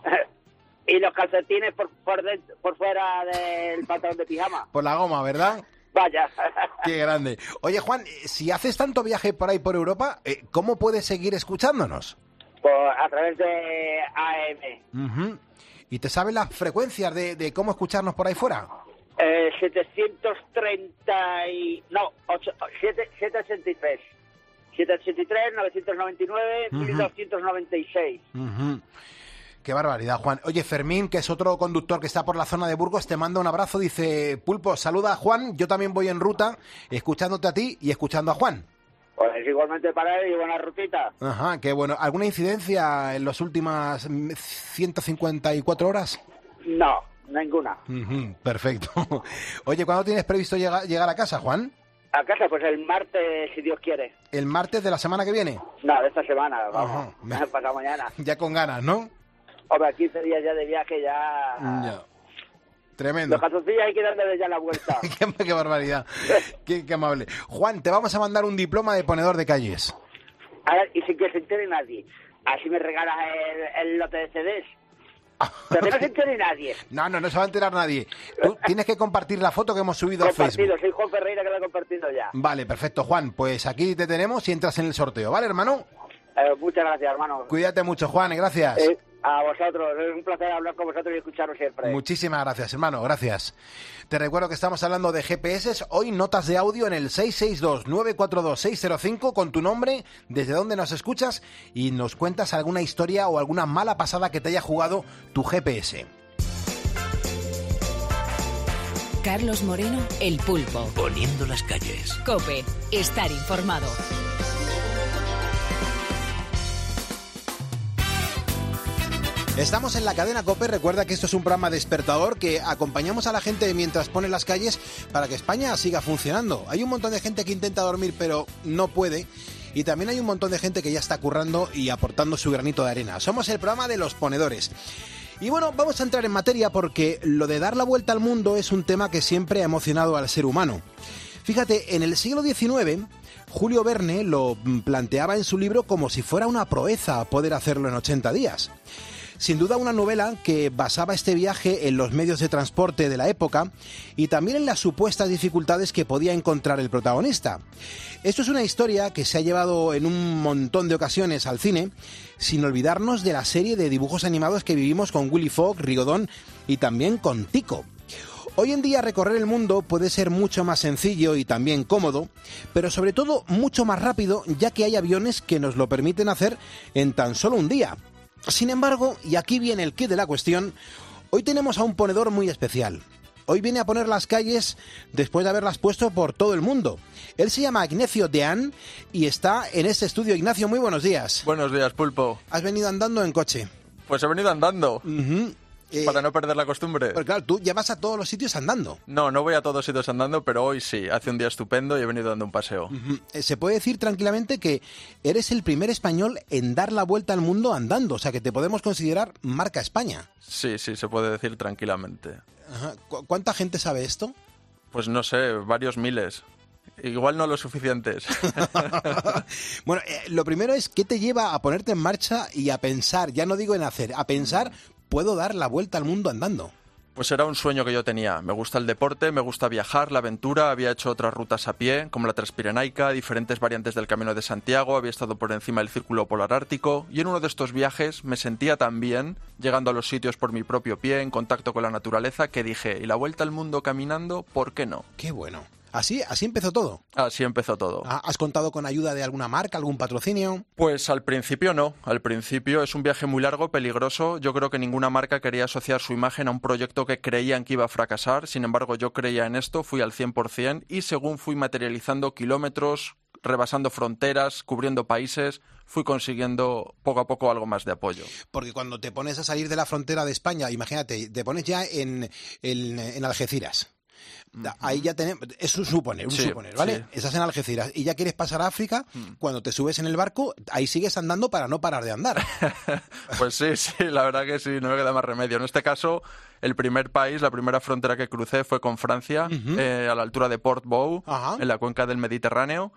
y los calcetines por, por, dentro, por fuera del pantalón de pijama. Por la goma, ¿verdad? Vaya. Qué grande. Oye, Juan, si haces tanto viaje por ahí por Europa, ¿cómo puedes seguir escuchándonos? Pues a través de A M. Uh-huh. ¿Y te sabes las frecuencias de, de cómo escucharnos por ahí fuera? Eh, setecientos treinta y... No, setecientos ochenta y tres. setecientos ochenta y tres, novecientos noventa y nueve, uh-huh. mil doscientos noventa y seis. Uh-huh. Qué barbaridad, Juan. Oye, Fermín, que es otro conductor que está por la zona de Burgos, te manda un abrazo. Dice, Pulpo, saluda a Juan. Yo también voy en ruta, escuchándote a ti y escuchando a Juan. Pues igualmente para él y buena rutita. Ajá, qué bueno. ¿Alguna incidencia en las últimas ciento cincuenta y cuatro horas? No, ninguna. Uh-huh, perfecto. Oye, ¿cuándo tienes previsto llegar, llegar a casa, Juan? A casa, pues el martes, si Dios quiere. ¿El martes de la semana que viene? No, de esta semana, vamos. Ajá. Pasado mañana. Ya con ganas, ¿no? Hombre, quince días ya de viaje ya... Ya. Tremendo. Los calzoncillos hay que darle ya la vuelta. qué, qué barbaridad. qué, qué amable. Juan, te vamos a mandar un diploma de ponedor de calles. A ver, y sin que se entere nadie. Así me regalas el, el lote de C Ds. Pero que no se entere nadie. No, no, no se va a enterar nadie. Tú tienes que compartir la foto que hemos subido a Facebook. Compartido, soy Juan Ferreira que lo he compartido ya. Vale, perfecto, Juan. Pues aquí te tenemos y entras en el sorteo, ¿vale, hermano? Eh, muchas gracias, hermano. Cuídate mucho, Juan, gracias. Eh, a vosotros, es un placer hablar con vosotros y escucharos siempre. Muchísimas gracias, hermano, gracias. Te recuerdo que estamos hablando de G P S, hoy notas de audio en el seis seis dos, nueve cuatro dos, seis cero cinco con tu nombre, desde dónde nos escuchas y nos cuentas alguna historia o alguna mala pasada que te haya jugado tu G P S. Carlos Moreno, El Pulpo. Poniendo las calles. COPE, estar informado. Estamos en la cadena COPE, recuerda que esto es un programa despertador que acompañamos a la gente mientras pone las calles para que España siga funcionando. Hay un montón de gente que intenta dormir pero no puede y también hay un montón de gente que ya está currando y aportando su granito de arena. Somos el programa de los ponedores. Y bueno, vamos a entrar en materia porque lo de dar la vuelta al mundo es un tema que siempre ha emocionado al ser humano. Fíjate, en el siglo diecinueve, Julio Verne lo planteaba en su libro como si fuera una proeza poder hacerlo en ochenta días. Sin duda una novela que basaba este viaje en los medios de transporte de la época y también en las supuestas dificultades que podía encontrar el protagonista. Esto es una historia que se ha llevado en un montón de ocasiones al cine, sin olvidarnos de la serie de dibujos animados que vivimos con Willy Fogg, Rigodón y también con Tico. Hoy en día recorrer el mundo puede ser mucho más sencillo y también cómodo, pero sobre todo mucho más rápido, ya que hay aviones que nos lo permiten hacer en tan solo un día. Sin embargo, y aquí viene el quid de la cuestión, hoy tenemos a un ponedor muy especial. Hoy viene a poner las calles después de haberlas puesto por todo el mundo. Él se llama Ignacio Deán y está en este estudio. Ignacio, muy buenos días. Buenos días, Pulpo. ¿Has venido andando en coche? Pues he venido andando. Uh-huh. Eh, para no perder la costumbre. Pero claro, tú ya vas a todos los sitios andando. No, no voy a todos sitios andando, pero hoy sí. Hace un día estupendo y he venido dando un paseo. Uh-huh. Se puede decir tranquilamente que eres el primer español en dar la vuelta al mundo andando. O sea, que te podemos considerar marca España. Sí, sí, se puede decir tranquilamente. Ajá. ¿Cu- ¿Cuánta gente sabe esto? Pues no sé, varios miles. Igual no lo suficientes. Bueno, eh, lo primero es, ¿qué te lleva a ponerte en marcha y a pensar, ya no digo en hacer, a pensar, puedo dar la vuelta al mundo andando? Pues era un sueño que yo tenía. Me gusta el deporte, me gusta viajar, la aventura. Había hecho otras rutas a pie, como la Transpirenaica, diferentes variantes del Camino de Santiago. Había estado por encima del Círculo Polar Ártico. Y en uno de estos viajes me sentía tan bien, llegando a los sitios por mi propio pie, en contacto con la naturaleza, que dije, ¿y la vuelta al mundo caminando? ¿Por qué no? Qué bueno. ¿Así, así empezó todo? Así empezó todo. ¿Has contado con ayuda de alguna marca, algún patrocinio? Pues al principio no. Al principio es un viaje muy largo, peligroso. Yo creo que ninguna marca quería asociar su imagen a un proyecto que creían que iba a fracasar. Sin embargo, yo creía en esto, fui al cien por ciento y según fui materializando kilómetros, rebasando fronteras, cubriendo países, fui consiguiendo poco a poco algo más de apoyo. Porque cuando te pones a salir de la frontera de España, imagínate, te pones ya en, en, en Algeciras. Ahí ya tenemos, es un suponer, un sí, suponer, ¿vale? Sí. Estás en Algeciras y ya quieres pasar a África, mm. cuando te subes en el barco, ahí sigues andando para no parar de andar. Pues sí, sí, la verdad que sí, no me queda más remedio. En este caso, el primer país, la primera frontera que crucé fue con Francia, uh-huh. eh, a la altura de Port Bou, uh-huh. en la cuenca del Mediterráneo.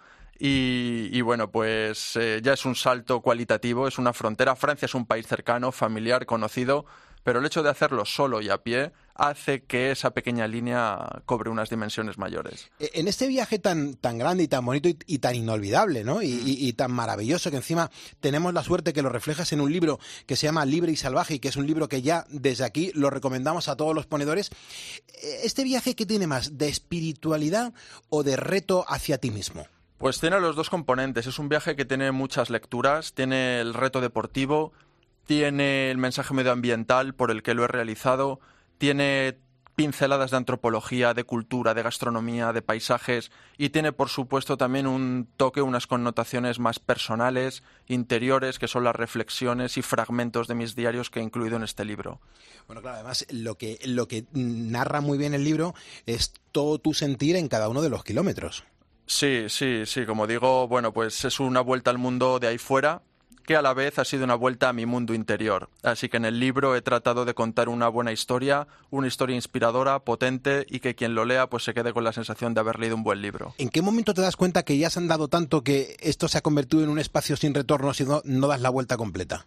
Y, y bueno, pues eh, ya es un salto cualitativo, es una frontera. Francia es un país cercano, familiar, conocido, pero el hecho de hacerlo solo y a pie hace que esa pequeña línea cobre unas dimensiones mayores. En este viaje tan, tan grande y tan bonito y, y tan inolvidable, ¿no? Y, y, y tan maravilloso, que encima tenemos la suerte que lo reflejas en un libro que se llama Libre y Salvaje, y que es un libro que ya desde aquí lo recomendamos a todos los ponedores. ¿Este viaje qué tiene más? ¿De espiritualidad o de reto hacia ti mismo? Pues tiene los dos componentes. Es un viaje que tiene muchas lecturas, tiene el reto deportivo, tiene el mensaje medioambiental por el que lo he realizado, tiene pinceladas de antropología, de cultura, de gastronomía, de paisajes, y tiene, por supuesto, también un toque, unas connotaciones más personales, interiores, que son las reflexiones y fragmentos de mis diarios que he incluido en este libro. Bueno, claro, además lo que, lo que narra muy bien el libro es todo tu sentir en cada uno de los kilómetros. Sí, sí, sí, como digo, bueno, pues es una vuelta al mundo de ahí fuera, que a la vez ha sido una vuelta a mi mundo interior. Así que en el libro he tratado de contar una buena historia, una historia inspiradora, potente y que quien lo lea pues se quede con la sensación de haber leído un buen libro. ¿En qué momento te das cuenta que ya has andado tanto que esto se ha convertido en un espacio sin retorno si no, no das la vuelta completa?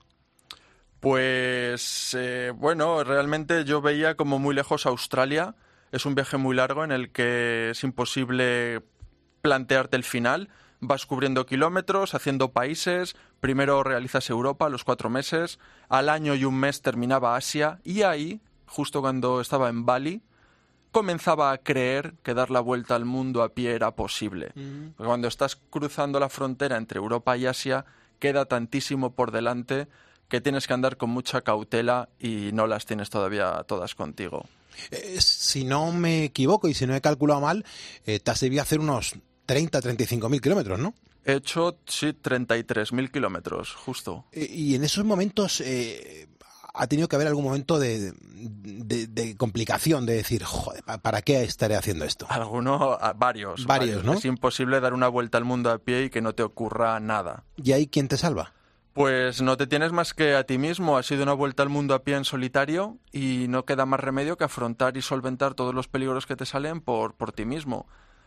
Pues eh, bueno, realmente yo veía como muy lejos Australia. Es un viaje muy largo en el que es imposible plantearte el final. Vas cubriendo kilómetros, haciendo países, primero realizas Europa a los cuatro meses, al año y un mes terminaba Asia y ahí, justo cuando estaba en Bali, comenzaba a creer que dar la vuelta al mundo a pie era posible. Mm. Cuando estás cruzando la frontera entre Europa y Asia, queda tantísimo por delante que tienes que andar con mucha cautela y no las tienes todavía todas contigo. Eh, si no me equivoco y si no he calculado mal, eh, te has debido hacer unos treinta, treinta y cinco mil kilómetros, ¿no? He hecho, sí, treinta y tres mil kilómetros, justo. Eh, y en esos momentos eh, ha tenido que haber algún momento de, de, de complicación, de decir, joder, ¿para qué estaré haciendo esto? Algunos, varios. Varios, varios, ¿no? Es imposible dar una vuelta al mundo a pie y que no te ocurra nada. ¿Y ahí quién te salva? Pues no te tienes más que a ti mismo. Ha sido una vuelta al mundo a pie en solitario y no queda más remedio que afrontar y solventar todos los peligros que te salen por, por ti mismo.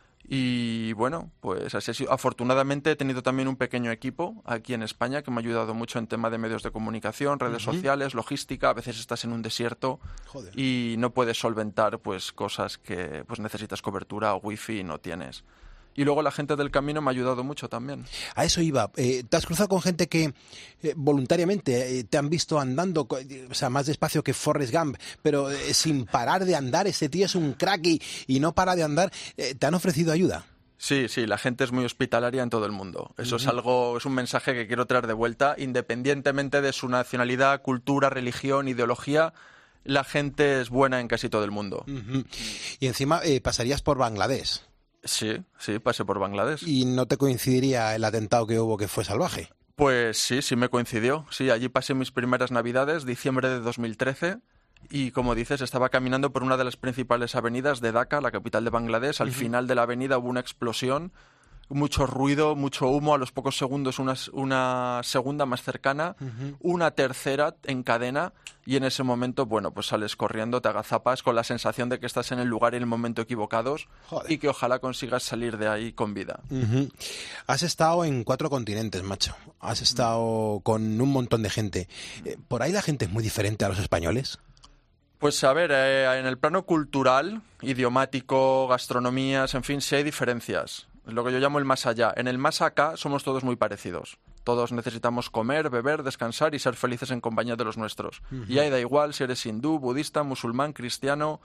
Y bueno, pues así ha sido. Afortunadamente he tenido también un pequeño equipo aquí en España que me ha ayudado mucho en tema de medios de comunicación, redes uh-huh. sociales, logística. A veces estás en un desierto Joder. y no puedes solventar pues cosas que pues necesitas cobertura o wifi y no tienes. Y luego la gente del camino me ha ayudado mucho también. A eso iba. Eh, ¿Te has cruzado con gente que eh, voluntariamente eh, te han visto andando, o sea, más despacio que Forrest Gump, pero eh, sin parar de andar? Ese tío es un crack y, y no para de andar. Eh, ¿Te han ofrecido ayuda? Sí, sí, la gente es muy hospitalaria en todo el mundo. Eso uh-huh. es algo, es un mensaje que quiero traer de vuelta, independientemente de su nacionalidad, cultura, religión, ideología. La gente es buena en casi todo el mundo. Uh-huh. Y encima eh, pasarías por Bangladesh. Sí, sí, pasé por Bangladesh. ¿Y no te coincidiría el atentado que hubo que fue salvaje? Pues sí, sí me coincidió. Sí, allí pasé mis primeras navidades, diciembre de dos mil trece, y como dices, estaba caminando por una de las principales avenidas de Dhaka, la capital de Bangladesh. Al uh-huh. final de la avenida hubo una explosión, mucho ruido, mucho humo, a los pocos segundos una, una segunda más cercana, uh-huh. una tercera en cadena, y en ese momento, bueno, pues sales corriendo, te agazapas con la sensación de que estás en el lugar y en el momento equivocados. Joder. Y que ojalá consigas salir de ahí con vida. Uh-huh. Has estado en cuatro continentes, macho. Has estado uh-huh. con un montón de gente. Eh, ¿Por ahí la gente es muy diferente a los españoles? Pues a ver, eh, en el plano cultural, idiomático, gastronomías, en fin, sí hay diferencias. Es lo que yo llamo el más allá. En el más acá somos todos muy parecidos. Todos necesitamos comer, beber, descansar y ser felices en compañía de los nuestros. Uh-huh. Y ahí da igual si eres hindú, budista, musulmán, cristiano.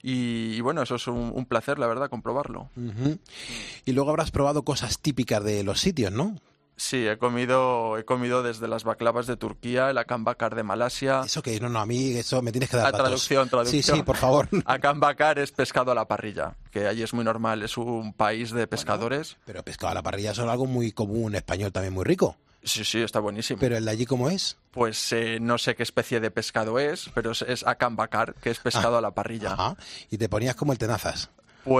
Y, y bueno, eso es un, un placer, la verdad, comprobarlo. Uh-huh. Y luego habrás probado cosas típicas de los sitios, ¿no? Sí, he comido he comido desde las baklavas de Turquía, el akam bakar de Malasia. ¿Eso qué? No, no, a mí eso me tienes que dar a datos. Traducción, traducción. Sí, sí, por favor. Akam bakar es pescado a la parrilla, que allí es muy normal, es un país de pescadores. Bueno, pero pescado a la parrilla es algo muy común, español también muy rico. Sí, sí, está buenísimo. ¿Pero el de allí cómo es? Pues eh, no sé qué especie de pescado es, pero es, es akam bakar, que es pescado ah, a la parrilla. Ajá. Y te ponías como el tenazas.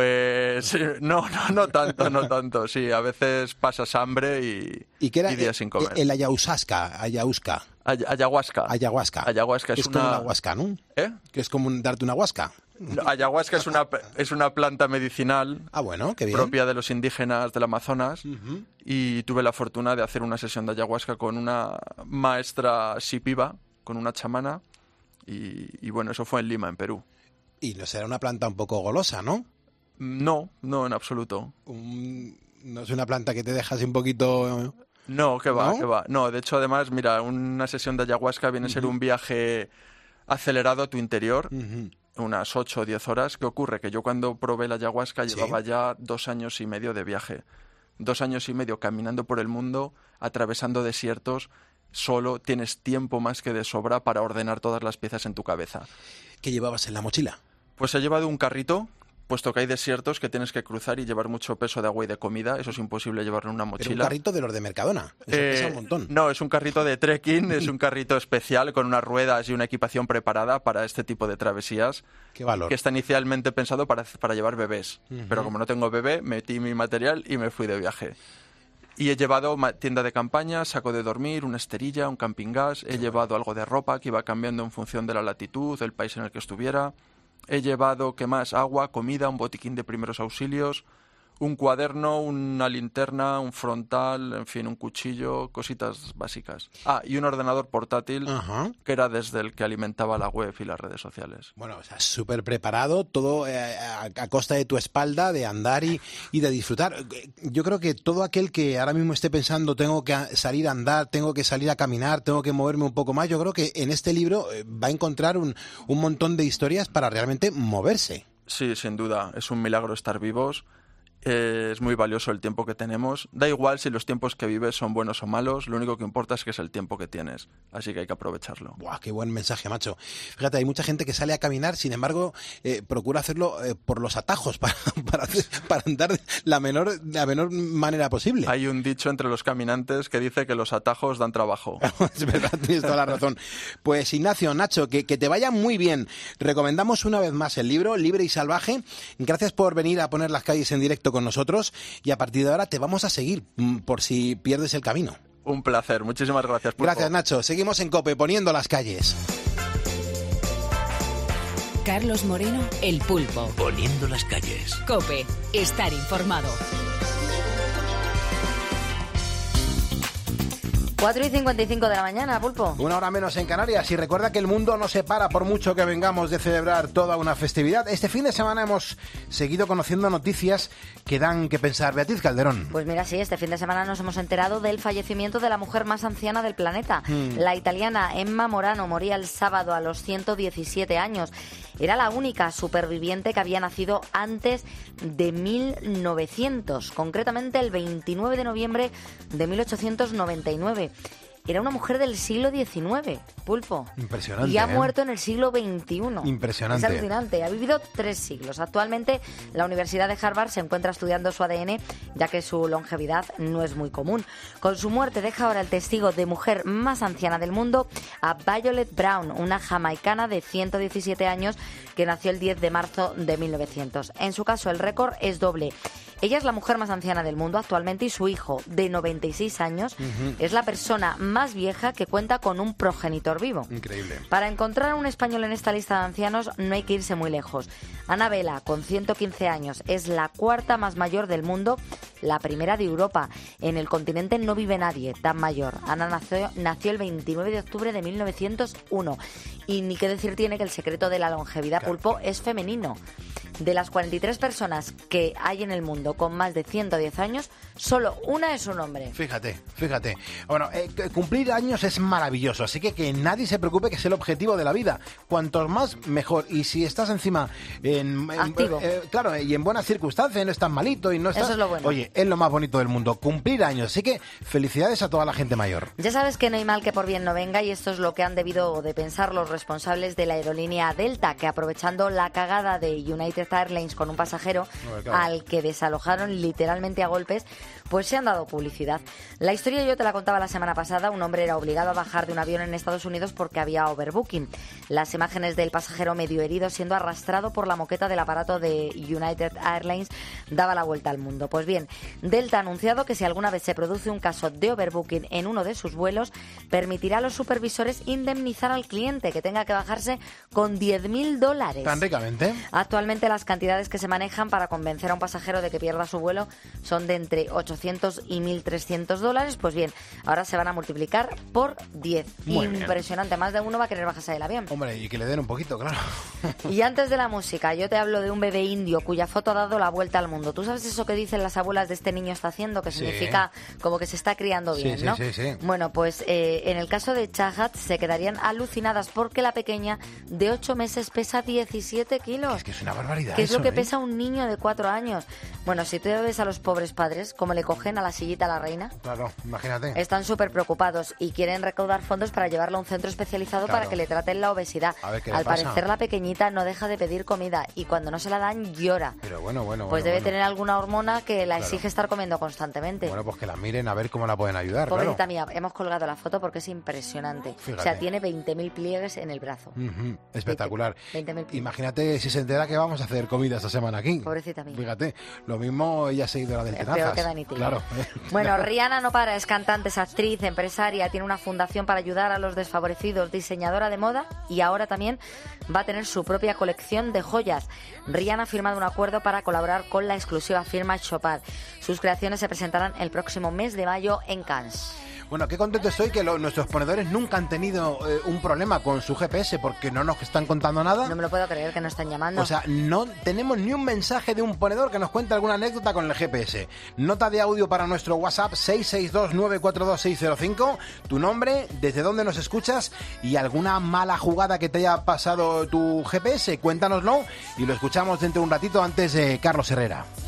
Pues no, no, no tanto, no tanto. Sí, a veces pasas hambre y, ¿Y qué era y días sin comer. El ayahuasca, ayahuasca. Ay, ayahuasca. Ayahuasca. Ayahuasca es, es una... como una huasca, ¿no? ¿Eh? Que es como un, darte una huasca. No, ayahuasca es una, es una planta medicinal. Ah, bueno, qué bien. Propia de los indígenas del Amazonas. Uh-huh. Y tuve la fortuna de hacer una sesión de ayahuasca con una maestra shipiba, con una chamana. Y, y bueno, eso fue en Lima, en Perú. Y no será una planta un poco golosa, ¿no? No, no, en absoluto. Un, no es una planta que te deja así un poquito... No, que va, ¿No? que va. No, de hecho, además, mira, una sesión de ayahuasca viene a ser uh-huh. un viaje acelerado a tu interior, uh-huh. unas ocho o diez horas. ¿Qué ocurre? Que yo cuando probé la ayahuasca ¿Sí? llevaba ya dos años y medio de viaje. Dos años y medio caminando por el mundo, atravesando desiertos. Solo tienes tiempo más que de sobra para ordenar todas las piezas en tu cabeza. ¿Qué llevabas en la mochila? Pues he llevado un carrito, puesto que hay desiertos que tienes que cruzar y llevar mucho peso de agua y de comida. Eso es imposible llevarlo en una mochila. Pero un carrito de los de Mercadona. Eso eh, pesa un montón. No, es un carrito de trekking, es un carrito especial con unas ruedas y una equipación preparada para este tipo de travesías. Qué valor. Que está inicialmente pensado para, para llevar bebés. Uh-huh. Pero como no tengo bebé, metí mi material y me fui de viaje. Y he llevado ma- tienda de campaña, saco de dormir, una esterilla, un camping gas. He llevado algo de ropa que iba cambiando en función de la latitud, del país en el que estuviera. He llevado, ¿qué más? Agua, comida, un botiquín de primeros auxilios, un cuaderno, una linterna, un frontal, en fin, un cuchillo, cositas básicas. Ah, y un ordenador portátil, Ajá. que era desde el que alimentaba la web y las redes sociales. Bueno, o sea, súper preparado, todo eh, a, a costa de tu espalda, de andar y, y de disfrutar. Yo creo que todo aquel que ahora mismo esté pensando tengo que a- salir a andar, tengo que salir a caminar, tengo que moverme un poco más, yo creo que en este libro eh, va a encontrar un, un montón de historias para realmente moverse. Sí, sin duda, es un milagro estar vivos. Eh, es muy valioso el tiempo que tenemos. Da igual si los tiempos que vives son buenos o malos, lo único que importa es que es el tiempo que tienes. Así que hay que aprovecharlo. Buah, qué buen mensaje, macho. Fíjate, hay mucha gente que sale a caminar, sin embargo, eh, procura hacerlo eh, por los atajos, para, para, hacer- para andar la menor, la menor manera posible. Hay un dicho entre los caminantes que dice que los atajos dan trabajo. Es verdad, tienes toda la razón. Pues Ignacio, Nacho, que, que te vaya muy bien. Recomendamos una vez más el libro, Libre y Salvaje. Gracias por venir a poner las calles en directo con nosotros y a partir de ahora te vamos a seguir mm, por si pierdes el camino. Un placer, muchísimas gracias, Pulpo. Gracias, Nacho. Seguimos en COPE, poniendo las calles. Carlos Moreno, El Pulpo. Poniendo las calles. COPE, estar informado. cuatro y cincuenta y cinco de la mañana, Pulpo. Una hora menos en Canarias y recuerda que el mundo no se para por mucho que vengamos de celebrar toda una festividad. Este fin de semana hemos seguido conociendo noticias que dan que pensar. Beatriz Calderón. Pues mira, sí, este fin de semana nos hemos enterado del fallecimiento de la mujer más anciana del planeta. Hmm. La italiana Emma Morano moría el sábado a los ciento diecisiete años. Era la única superviviente que había nacido antes de mil novecientos, concretamente el veintinueve de noviembre de mil ochocientos noventa y nueve. Era una mujer del siglo diecinueve, Pulpo. Impresionante, Y ha ¿eh? muerto en el siglo veintiuno. Impresionante. Es alucinante. Ha vivido tres siglos. Actualmente, la Universidad de Harvard se encuentra estudiando su A D N, ya que su longevidad no es muy común. Con su muerte deja ahora el testigo de mujer más anciana del mundo a Violet Brown, una jamaicana de ciento diecisiete años que nació el diez de marzo de mil novecientos. En su caso, el récord es doble. Ella es la mujer más anciana del mundo actualmente y su hijo, de noventa y seis años, Ujú. es la persona más vieja que cuenta con un progenitor vivo. Increíble. Para encontrar a un español en esta lista de ancianos no hay que irse muy lejos. Ana Vela, con ciento quince años, es la cuarta más mayor del mundo, la primera de Europa. En el continente no vive nadie tan mayor. Ana nació, nació el veintinueve de octubre de mil novecientos uno. Y ni qué decir tiene que el secreto de la longevidad, Pulpo, es femenino. De las cuarenta y tres personas que hay en el mundo con más de ciento diez años, solo una es un hombre. Fíjate, fíjate. Bueno, eh, c- cumplir años es maravilloso, así que que nadie se preocupe, que es el objetivo de la vida. Cuantos más, mejor. Y si estás encima en, en- Activo. eh, claro, y en buenas circunstancias, no estás malito y no estás... Eso es lo bueno. Oye, es lo más bonito del mundo, cumplir años. Así que felicidades a toda la gente mayor. Ya sabes que no hay mal que por bien no venga y esto es lo que han debido de pensar los responsables de la aerolínea Delta, que aprovechando la cagada de United Airlines con un pasajero Hombre, claro. al que desalojaron literalmente a golpes, pues se han dado publicidad. La historia yo te la contaba la semana pasada. Un hombre era obligado a bajar de un avión en Estados Unidos porque había overbooking. Las imágenes del pasajero medio herido siendo arrastrado por la moqueta del aparato de United Airlines daba la vuelta al mundo. Pues bien, Delta ha anunciado que si alguna vez se produce un caso de overbooking en uno de sus vuelos, permitirá a los supervisores indemnizar al cliente, que tenga que bajarse con diez mil dólares. Tan ricamente. Actualmente las cantidades que se manejan para convencer a un pasajero de que pierda su vuelo son de entre ochocientos y mil trescientos dólares. Pues bien, ahora se van a multiplicar por diez. Muy bien. Impresionante. Más de uno va a querer bajarse del avión. Hombre, y que le den un poquito, claro. Y antes de la música, yo te hablo de un bebé indio cuya foto ha dado la vuelta al mundo. ¿Tú sabes eso que dicen las abuelas de este niño está haciendo? Que Sí. significa como que se está criando Sí, bien, sí, ¿no? sí, sí. Bueno, pues eh, en el caso de Chahat se quedarían alucinadas porque la pequeña de ocho meses pesa diecisiete kilos. Que es una barbaridad Que es eso, lo que ¿eh? pesa un niño de cuatro años. Bueno, si tú ves a los pobres padres, como le cogen a la sillita a la reina, Claro, imagínate. están súper preocupados y quieren recaudar fondos para llevarlo a un centro especializado Claro. para que le traten la obesidad. A ver qué le Al pasa. parecer la pequeñita no deja de pedir comida y cuando no se la dan llora. Pero bueno, bueno, Pues bueno, debe bueno. tener alguna hormona que la Claro. exige estar comiendo constantemente. Bueno, pues que la miren a ver cómo la pueden ayudar, Pobrecita claro. mía, hemos colgado la foto porque es impresionante. Fíjate. O sea, tiene veinte mil pliegues en el brazo. Ujú, espectacular. veinte mil pliegues. Imagínate si se entera que vamos a hacer comida esta semana aquí. Pobrecita mía. Fíjate, lo mismo mismo ella es seguidora del Es Tenazas. peor que Dani Tilla. Claro. Bueno, Rihanna no para, es cantante, es actriz, empresaria, tiene una fundación para ayudar a los desfavorecidos, diseñadora de moda y ahora también va a tener su propia colección de joyas. Rihanna ha firmado un acuerdo para colaborar con la exclusiva firma Chopard. Sus creaciones se presentarán el próximo mes de mayo en Cannes. Bueno, qué contento estoy que lo, nuestros ponedores nunca han tenido eh, un problema con su G P S porque no nos están contando nada. No me lo puedo creer que no están llamando. O sea, no tenemos ni un mensaje de un ponedor que nos cuente alguna anécdota con el G P S. Nota de audio para nuestro WhatsApp seis seis dos nueve cuatro dos seis cero cinco, tu nombre, desde dónde nos escuchas y alguna mala jugada que te haya pasado tu G P S. Cuéntanoslo y lo escuchamos dentro de un ratito antes de Carlos Herrera.